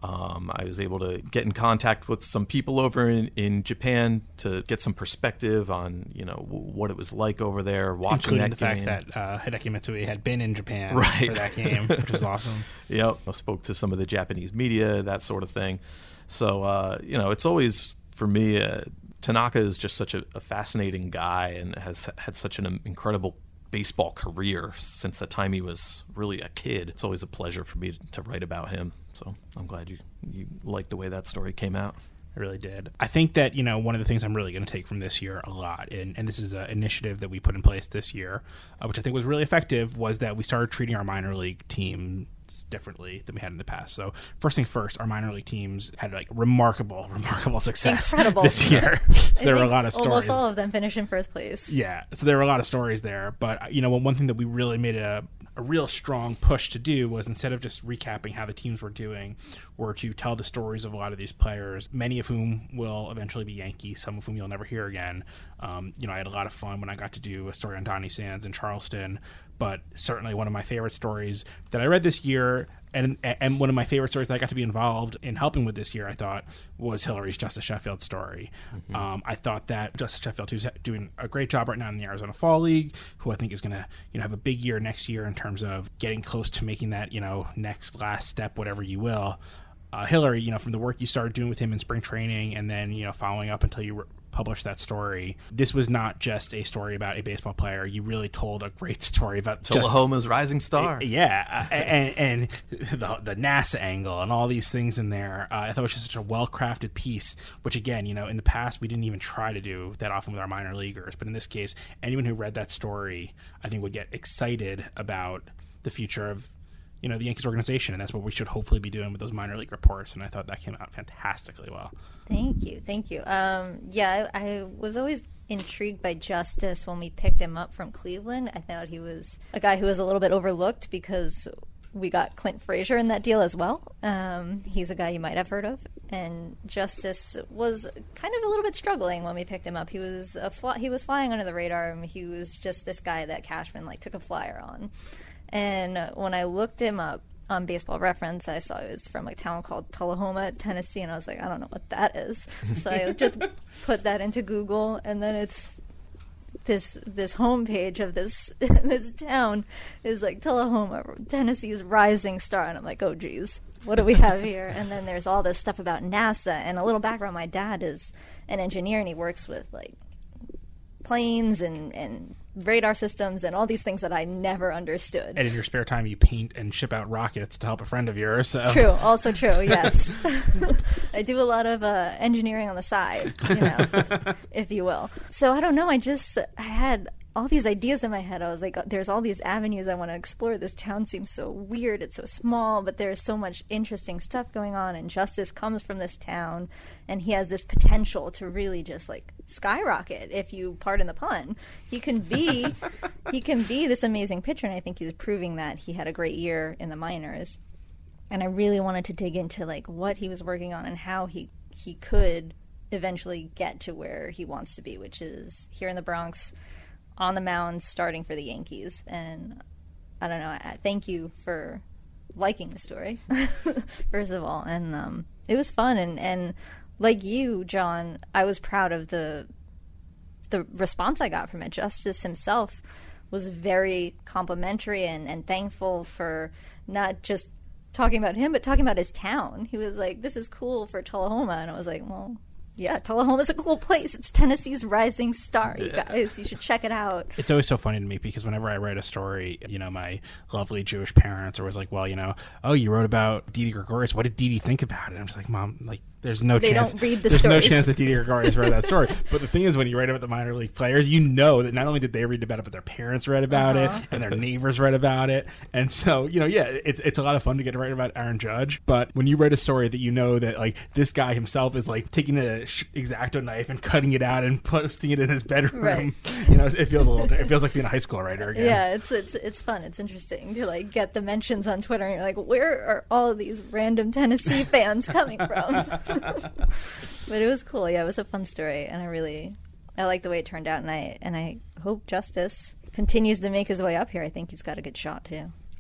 Um, I was able to get in contact with some people over in, in Japan to get some perspective on, you know, w- what it was like over there watching Including that the game. fact that uh, Hideki Matsui had been in Japan Right. for that game, which was awesome. Yep. I spoke to some of the Japanese media, that sort of thing. So, uh, you know, it's always, for me, uh, Tanaka is just such a, a fascinating guy and has had such an incredible baseball career since the time he was really a kid. It's always a pleasure for me to, to write about him. So I'm glad you, you liked the way that story came out. I really did. I think that, you know, one of the things I'm really going to take from this year a lot, and, and this is an initiative that we put in place this year, uh, which I think was really effective, was that we started treating our minor league teams differently than we had in the past. So first thing first, our minor league teams had like remarkable, remarkable success Incredible. this year. So there were a think lot of stories. Almost all of them finished in first place. Yeah, so there were a lot of stories there. But, you know, one thing that we really made a, a real strong push to do was, instead of just recapping how the teams were doing, were to tell the stories of a lot of these players, many of whom will eventually be Yankees, some of whom you'll never hear again. Um, you know, I had a lot of fun when I got to do a story on Donnie Sands in Charleston, but certainly one of my favorite stories that I read this year, and and one of my favorite stories that I got to be involved in helping with this year, I thought, was Hillary's Justice Sheffield story. Mm-hmm. Um, I thought that Justice Sheffield, who's doing a great job right now in the Arizona Fall League, who I think is going to, you know, have a big year next year in terms of getting close to making that, you know, next last step, whatever you will. Uh, Hillary, you know, from the work you started doing with him in spring training, and then, you know, following up until you re- published that story, this was not just a story about a baseball player. You really told a great story about Tullahoma's rising star. A, yeah, and, and the, the NASA angle and all these things in there. Uh, I thought it was just such a well-crafted piece, which, again, you know, in the past we didn't even try to do that often with our minor leaguers. But in this case, anyone who read that story, I think, would get excited about the future of, you know, the Yankees organization, and that's what we should hopefully be doing with those minor league reports. And I thought that came out fantastically well. Thank you, thank you. Um, yeah, I, I was always intrigued by Justice when we picked him up from Cleveland. I thought he was a guy who was a little bit overlooked because we got Clint Frazier in that deal as well. Um, he's a guy you might have heard of. And Justice was kind of a little bit struggling when we picked him up. He was a fly, he was flying under the radar, and he was just this guy that Cashman like took a flyer on. And when I looked him up on Baseball Reference, I saw it was from a town called Tullahoma, Tennessee, and I was like, I don't know what that is. So I just put that into Google, and then it's this this homepage of this this town is like Tullahoma, Tennessee's rising star, and I'm like, oh geez, what do we have here? And then there's all this stuff about NASA, and a little background. My dad is an engineer, and he works with like planes and and radar systems and all these things that I never understood. And in your spare time, you paint and ship out rockets to help a friend of yours. So. True, also true, yes. I do a lot of uh, engineering on the side, you know, if you will. So I don't know, I just I had all these ideas in my head. I was like, there's all these avenues I want to explore. This town seems so weird. It's so small, but there's so much interesting stuff going on. And Justice comes from this town, and he has this potential to really just like skyrocket, if you pardon the pun. He can be, he can be this amazing pitcher, and I think he's proving that. He had a great year in the minors, and I really wanted to dig into like what he was working on and how he he could eventually get to where he wants to be, which is here in the Bronx, on the mound, starting for the Yankees. And I don't know, I, thank you for liking the story, first of all. And um, it was fun. And, and like you, John, I was proud of the the response I got from it. Justice himself was very complimentary and, and thankful for not just talking about him, but talking about his town. He was like, this is cool for Tullahoma. And I was like, well, yeah, Tullahoma's a cool place. It's Tennessee's rising star, you guys. You should check it out. It's always so funny to me because whenever I write a story, you know, my lovely Jewish parents are always like, well, you know, oh, you wrote about Didi Gregorius. What did Didi think about it? I'm just like, Mom, like, there's no they chance. Don't read the there's stories. no chance that Didi Gregorius read that story. But the thing is, when you write about the minor league players, you know that not only did they read about it, but their parents read about uh-huh. it, and their neighbors read about it. And so, you know, yeah, it's it's a lot of fun to get to write about Aaron Judge. But when you write a story that you know that like this guy himself is like taking a X-Acto knife and cutting it out and posting it in his bedroom, right. you know, it feels a little. It feels like being a high school writer again. Yeah, it's it's it's fun. It's interesting to like get the mentions on Twitter, and you're like, where are all of these random Tennessee fans coming from? But it was cool. Yeah, it was a fun story, and I really, I like the way it turned out, and I and I hope Justice continues to make his way up here. I think he's got a good shot too.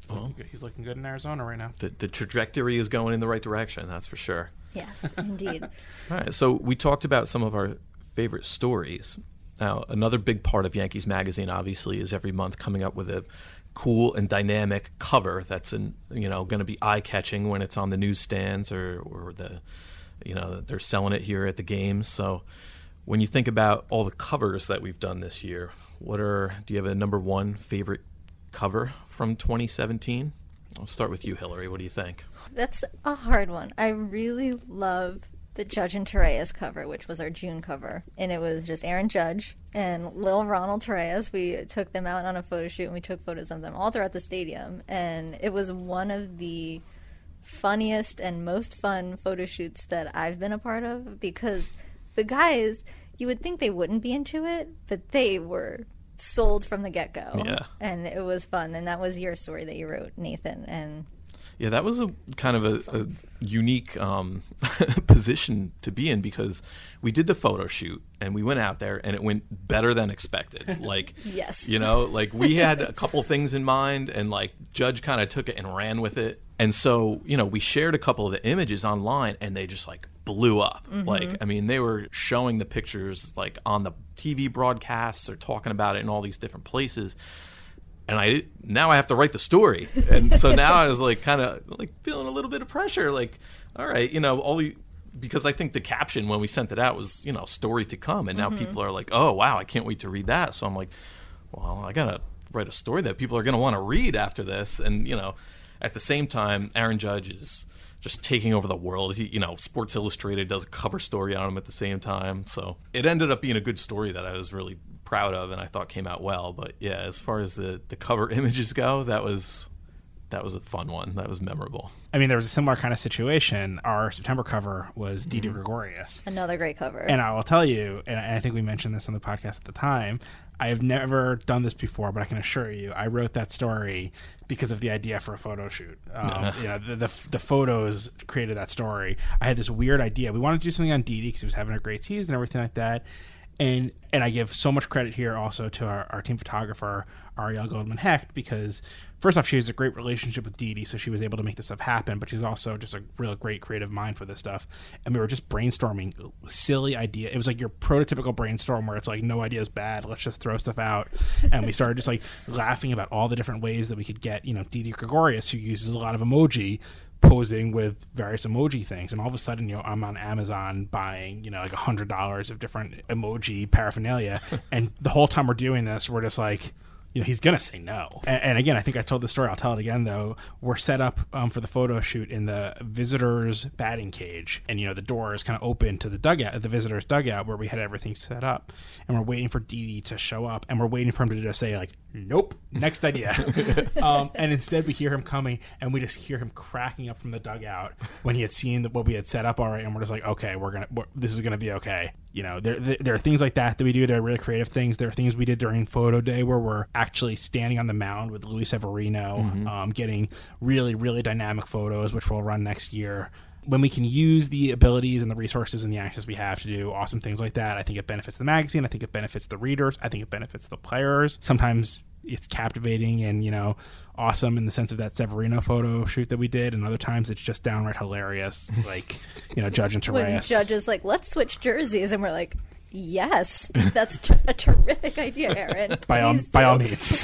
He's, looking good. He's looking good in Arizona right now. The, the trajectory is going in the right direction, that's for sure. Yes, indeed. All right, so we talked about some of our favorite stories. Now, another big part of Yankees Magazine, obviously, is every month coming up with a cool and dynamic cover that's in, you know, going to be eye-catching when it's on the newsstands or, or the, you know, they're selling it here at the games. So when you think about all the covers that we've done this year, what are, do you have a number one favorite cover from twenty seventeen? I'll start with you, Hillary. What do you think? That's a hard one. I really love the Judge and Torreyes cover, which was our June cover. And it was just Aaron Judge and Lil Ronald Torreyes. We took them out on a photo shoot, and we took photos of them all throughout the stadium. And it was one of the funniest and most fun photo shoots that I've been a part of, because the guys, you would think they wouldn't be into it, but they were sold from the get-go. Yeah. And it was fun. And that was your story that you wrote, Nathan. And yeah, that was a kind of a, a unique um, position to be in, because we did the photo shoot and we went out there and it went better than expected. Like, yes, you know, like we had a couple things in mind, and like Judge kind of took it and ran with it. And so, you know, we shared a couple of the images online and they just like blew up. Mm-hmm. Like, I mean, they were showing the pictures like on the T V broadcasts or talking about it in all these different places. And I now I have to write the story, and so now I was like kind of like feeling a little bit of pressure. Like, all right, you know, all the, because I think the caption when we sent it out was, you know, story to come, and now mm-hmm. people are like, oh wow, I can't wait to read that. So I'm like, well, I gotta write a story that people are gonna want to read after this. And you know, at the same time, Aaron Judge is just taking over the world. He, you know, Sports Illustrated does a cover story on him at the same time. So it ended up being a good story that I was really proud of and I thought came out well. But yeah, as far as the, the cover images go, that was that was a fun one. That was memorable. I mean, there was a similar kind of situation. Our September cover was Didi mm-hmm. Gregorius. Another great cover. And I will tell you, and I think we mentioned this on the podcast at the time, I have never done this before, but I can assure you, I wrote that story because of the idea for a photo shoot. Um, yeah. You know, the, the the photos created that story. I had this weird idea. We wanted to do something on Didi because he was having a great season and everything like that. And and I give so much credit here also to our, our team photographer, Ariel Goldman Hecht, because first off, she has a great relationship with Didi, so she was able to make this stuff happen, but she's also just a real great creative mind for this stuff. And we were just brainstorming silly idea. It was like your prototypical brainstorm where it's like, no idea is bad, let's just throw stuff out. And we started just like laughing about all the different ways that we could get, you know, Didi Gregorius, who uses a lot of emoji, posing with various emoji things, and all of a sudden, you know, I'm on Amazon buying, you know, like a hundred dollars of different emoji paraphernalia, and the whole time we're doing this, we're just like, you know, he's gonna say no. And, and again, I think I told the story. I'll tell it again though. We're set up um, for the photo shoot in the visitors' batting cage, and you know, the door is kind of open to the dugout, the visitors' dugout, where we had everything set up, and we're waiting for Didi to show up, and we're waiting for him to just say like, nope, next idea. um, and instead we hear him coming, and we just hear him cracking up from the dugout when he had seen the, what we had set up already, and we're just like, okay, we're gonna we're, this is gonna be okay. You know, there, there there are things like that that we do. There are really creative things. There are things we did during photo day where we're actually standing on the mound with Luis Severino, mm-hmm. um, getting really really dynamic photos, which we'll run next year. When we can use the abilities and the resources and the access we have to do awesome things like that, I think it benefits the magazine. I think it benefits the readers. I think it benefits the players. Sometimes it's captivating and, you know, awesome in the sense of that Severino photo shoot that we did, and other times it's just downright hilarious, like, you know, Judge and Torreyes. When Judge is like, let's switch jerseys, and we're like, yes, that's t- a terrific idea, Aaron. by all, by all means.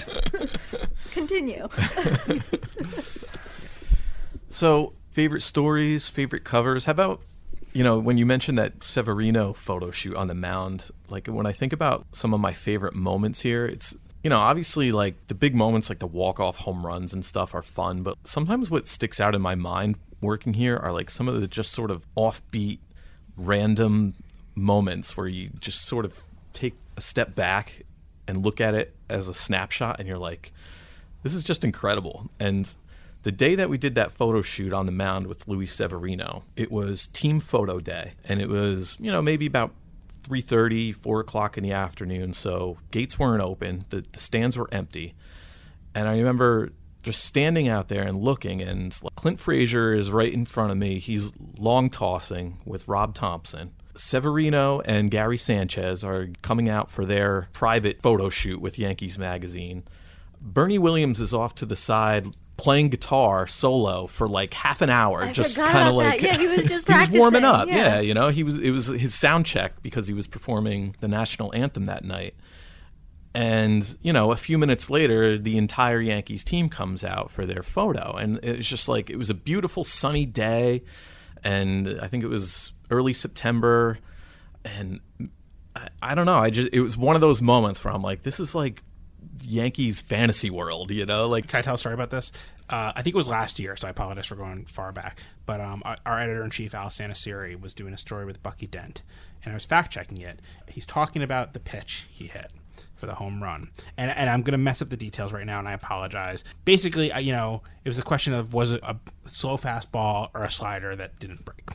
Continue. So, favorite stories, favorite covers. How about, you know, when you mentioned that Severino photo shoot on the mound, like when I think about some of my favorite moments here, it's, you know, obviously like the big moments like the walk-off home runs and stuff are fun, but sometimes what sticks out in my mind working here are like some of the just sort of offbeat, random moments where you just sort of take a step back and look at it as a snapshot and you're like, this is just incredible. And the day that we did that photo shoot on the mound with Luis Severino, it was team photo day, and it was, you know, maybe about three thirty, four o'clock in the afternoon, so gates weren't open, the, the stands were empty, and I remember just standing out there and looking, and Clint Frazier is right in front of me. He's long tossing with Rob Thompson. Severino and Gary Sanchez are coming out for their private photo shoot with Yankees Magazine. Bernie Williams is off to the side playing guitar solo for like half an hour, I just forgot kind of about like that. Yeah, he was just he was warming practicing, up. Yeah. yeah. you know, he was. It was his sound check because he was performing the national anthem that night. And you know, a few minutes later, the entire Yankees team comes out for their photo, and it was just like it was a beautiful sunny day, and I think it was early September, and I, I don't know. I just it was one of those moments where I'm like, this is like Yankees fantasy world, you know? Like, can I tell a story about this? Uh, I think it was last year, so I apologize for going far back. But um, our, our editor-in-chief, Al Sanasiri, was doing a story with Bucky Dent, and I was fact-checking it. He's talking about the pitch he hit for the home run. And, and I'm going to mess up the details right now, and I apologize. Basically, you know, it was a question of was it a slow fastball or a slider that didn't break?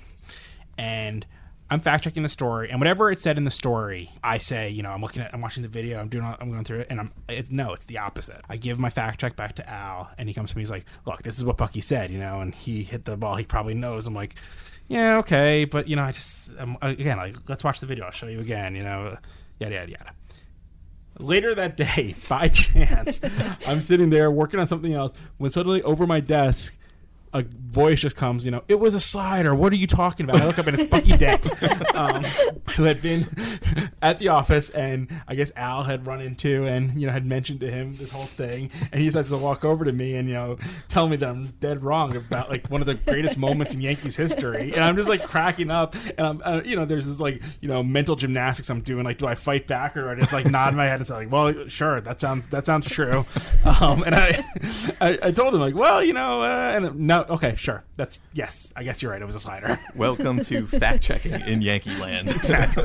And I'm fact checking the story, and whatever it said in the story, I say, you know, I'm looking at, I'm watching the video, I'm doing, I'm going through it, and I'm, it's no, it's the opposite. I give my fact check back to Al, and he comes to me, he's like, look, this is what Bucky said, you know, and he hit the ball, he probably knows. I'm like, yeah, okay, but you know, I just, I'm, again, like, let's watch the video, I'll show you again, you know, yada yada yada. Later that day, by chance, I'm sitting there working on something else when suddenly over my desk, a voice just comes, you know, it was a slider. What are you talking about? I look up and it's Bucky Dent, um, who had been at the office, and I guess Al had run into and, you know, had mentioned to him this whole thing. And he decides to walk over to me and, you know, tell me that I'm dead wrong about like one of the greatest moments in Yankees history. And I'm just like cracking up. And I'm, uh, you know, there's this like, you know, mental gymnastics I'm doing. Like, do I fight back or do I just like nod my head and say like, well, sure, that sounds, that sounds true. Um, and I, I, I told him like, well, you know, uh, and no, okay, sure. That's yes. I guess you're right. It was a slider. welcome to fact checking in Yankee land. Exactly.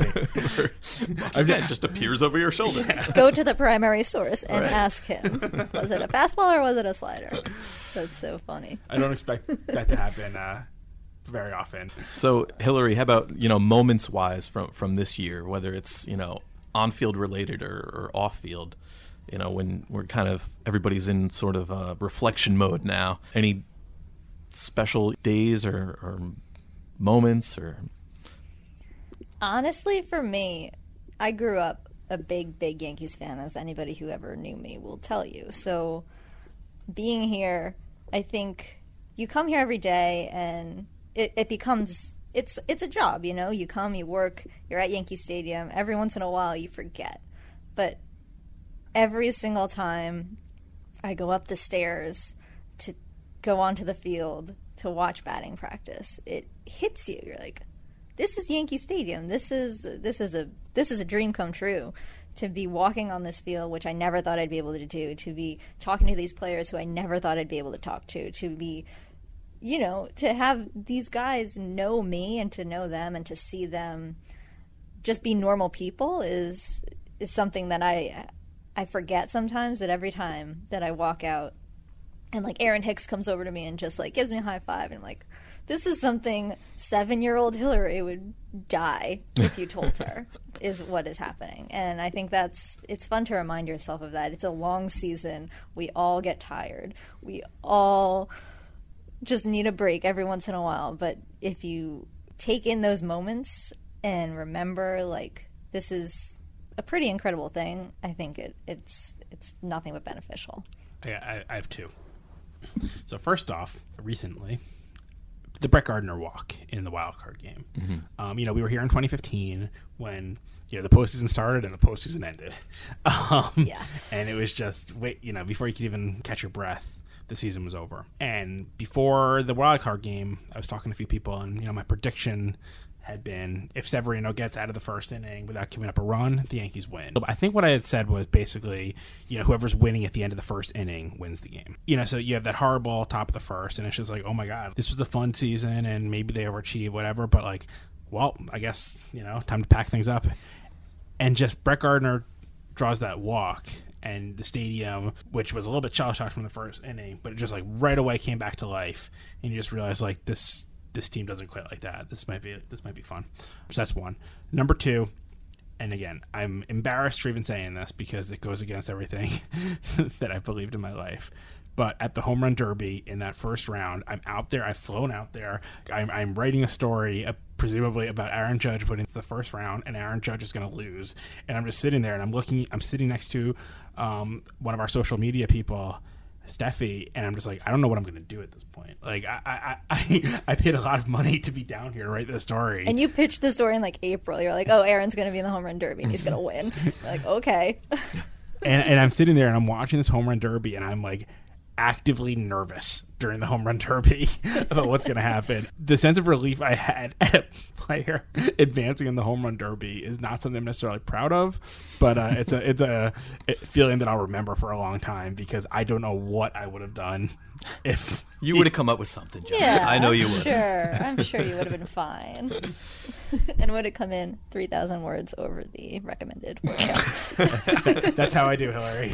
Again, just appears over your shoulder. Yeah. Go to the primary source and Right. ask him, was it a fastball or was it a slider? That's so funny. I don't expect that to happen uh, very often. So, Hillary, how about, you know, moments wise from from this year, whether it's, you know, on field related or, or off field, you know, when we're kind of everybody's in sort of uh, reflection mode now. Any special days or, or moments or Honestly, for me, I grew up a big, big Yankees fan, as anybody who ever knew me will tell you. So being here, I think you come here every day and it, it becomes, it's it's a job, you know? You come, you work, you're at Yankee Stadium. Every once in a while you forget. But every single time I go up the stairs to go onto the field to watch batting practice, it hits you. You're like, this is Yankee Stadium. This is this is a this is a dream come true. To be walking on this field, which I never thought I'd be able to do. To be talking to these players who I never thought I'd be able to talk to. To be, you know, to have these guys know me and to know them and to see them just be normal people is is something that I I forget sometimes. But every time that I walk out, and like Aaron Hicks comes over to me and just like gives me a high five, and I'm like, this is something seven-year-old Hillary would die if you told her is what is happening. And I think that's, it's fun to remind yourself of that. It's a long season. We all get tired. We all just need a break every once in a while. But if you take in those moments and remember, like, this is a pretty incredible thing, I think it, it's it's nothing but beneficial. I, I, I have two. So first off, recently, the Brett Gardner walk in the wild card game. Mm-hmm. Um, you know, we were here in twenty fifteen when, you know, the postseason started and the postseason ended. Um, Yeah. And it was just, wait, you know, before you could even catch your breath, the season was over. And before the wild card game, I was talking to a few people, and, you know, my prediction had been if Severino gets out of the first inning without giving up a run, the Yankees win. I think what I had said was basically, you know, whoever's winning at the end of the first inning wins the game. You know, so you have that hard ball top of the first, and it's just like, oh my God, this was a fun season, and maybe they overachieved, whatever, but like, well, I guess, you know, time to pack things up. And just Brett Gardner draws that walk, and the stadium, which was a little bit shell-shocked from the first inning, but it just like right away came back to life, and you just realize like this this team doesn't quit like that. This might be this might be fun. So that's one. Number two, and again, I'm embarrassed for even saying this because it goes against everything that I've believed in my life. But at the home run derby in that first round, I'm out there. I've flown out there. I'm, I'm writing a story, uh, presumably about Aaron Judge putting into the first round, and Aaron Judge is going to lose. And I'm just sitting there, and I'm looking. I'm sitting next to um, one of our social media people, Steffi, and I'm just like, I don't know what I'm going to do at this point. Like, I, I, I, I paid a lot of money to be down here to write this story. And you pitched the story in like April. You're like, oh, Aaron's going to be in the home run derby and he's going to win. You're like, okay. and, and I'm sitting there and I'm watching this home run derby, and I'm like actively nervous during the home run derby about what's going to happen. The sense of relief I had at a player advancing in the home run derby is not something I'm necessarily proud of, but uh, it's a it's a feeling that I'll remember for a long time, because I don't know what I would have done if You would have come up with something, John. Yeah, I know you I'm would. Sure, I'm sure you would have been fine. And would have come in three thousand words over the recommended word count. That's how I do, Hillary.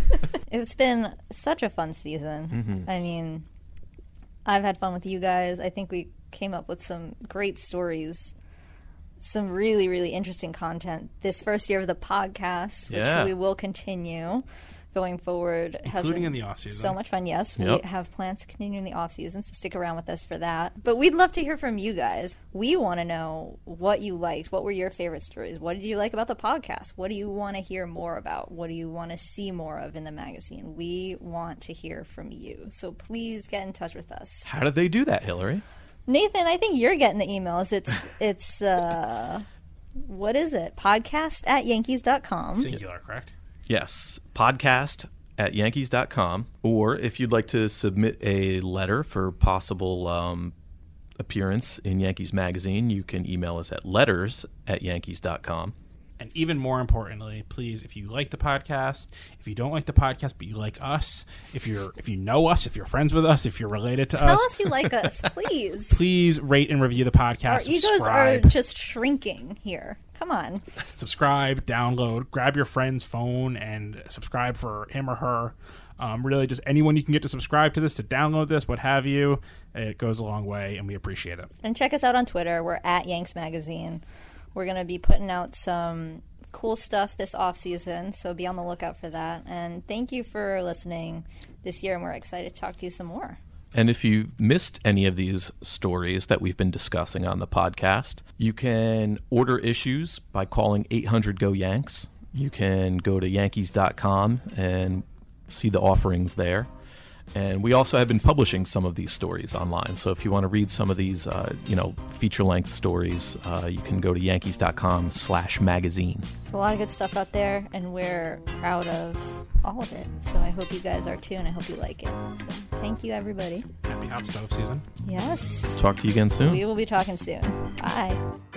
It's been such a fun season. Mm-hmm. I mean, I've had fun with you guys. I think we came up with some great stories, some really, really interesting content this first year of the podcast, which Yeah. we will continue going forward. Including been in the off-season. So much fun, yes. Yep. We have plans to continue in the off-season, so stick around with us for that. But we'd love to hear from you guys. We want to know what you liked. What were your favorite stories? What did you like about the podcast? What do you want to hear more about? What do you want to see more of in the magazine? We want to hear from you. So please get in touch with us. How did they do that, Hillary? Nathan, I think you're getting the emails. It's, it's uh, what is it? Podcast at yankees dot com. Singular, correct? Yes, podcast at yankees dot com. Or if you'd like to submit a letter for possible um, appearance in Yankees Magazine, you can email us at letters at yankees dot com. And even more importantly, please, if you like the podcast, if you don't like the podcast but you like us, if you're if you know us, if you're friends with us, if you're related to Tell us, us you like us, please. please rate and review the podcast. Our egos are subscribe, just shrinking here. Come on. subscribe, download, grab your friend's phone and subscribe for him or her. Um, really, just anyone you can get to subscribe to this, to download this, what have you. It goes a long way, and we appreciate it. And check us out on Twitter. We're at Yanks Magazine. We're going to be putting out some cool stuff this off season, so be on the lookout for that. And thank you for listening this year, and we're excited to talk to you some more. And if you missed any of these stories that we've been discussing on the podcast, you can order issues by calling eight hundred go yanks. You can go to yankees dot com and see the offerings there. And we also have been publishing some of these stories online. So if you want to read some of these, uh, you know, feature-length stories, uh, you can go to yankees dot com slash magazine. There's a lot of good stuff out there, and we're proud of all of it. So I hope you guys are too, and I hope you like it. So thank you, everybody. Happy hot stove season. Yes. Talk to you again soon. We will be talking soon. Bye.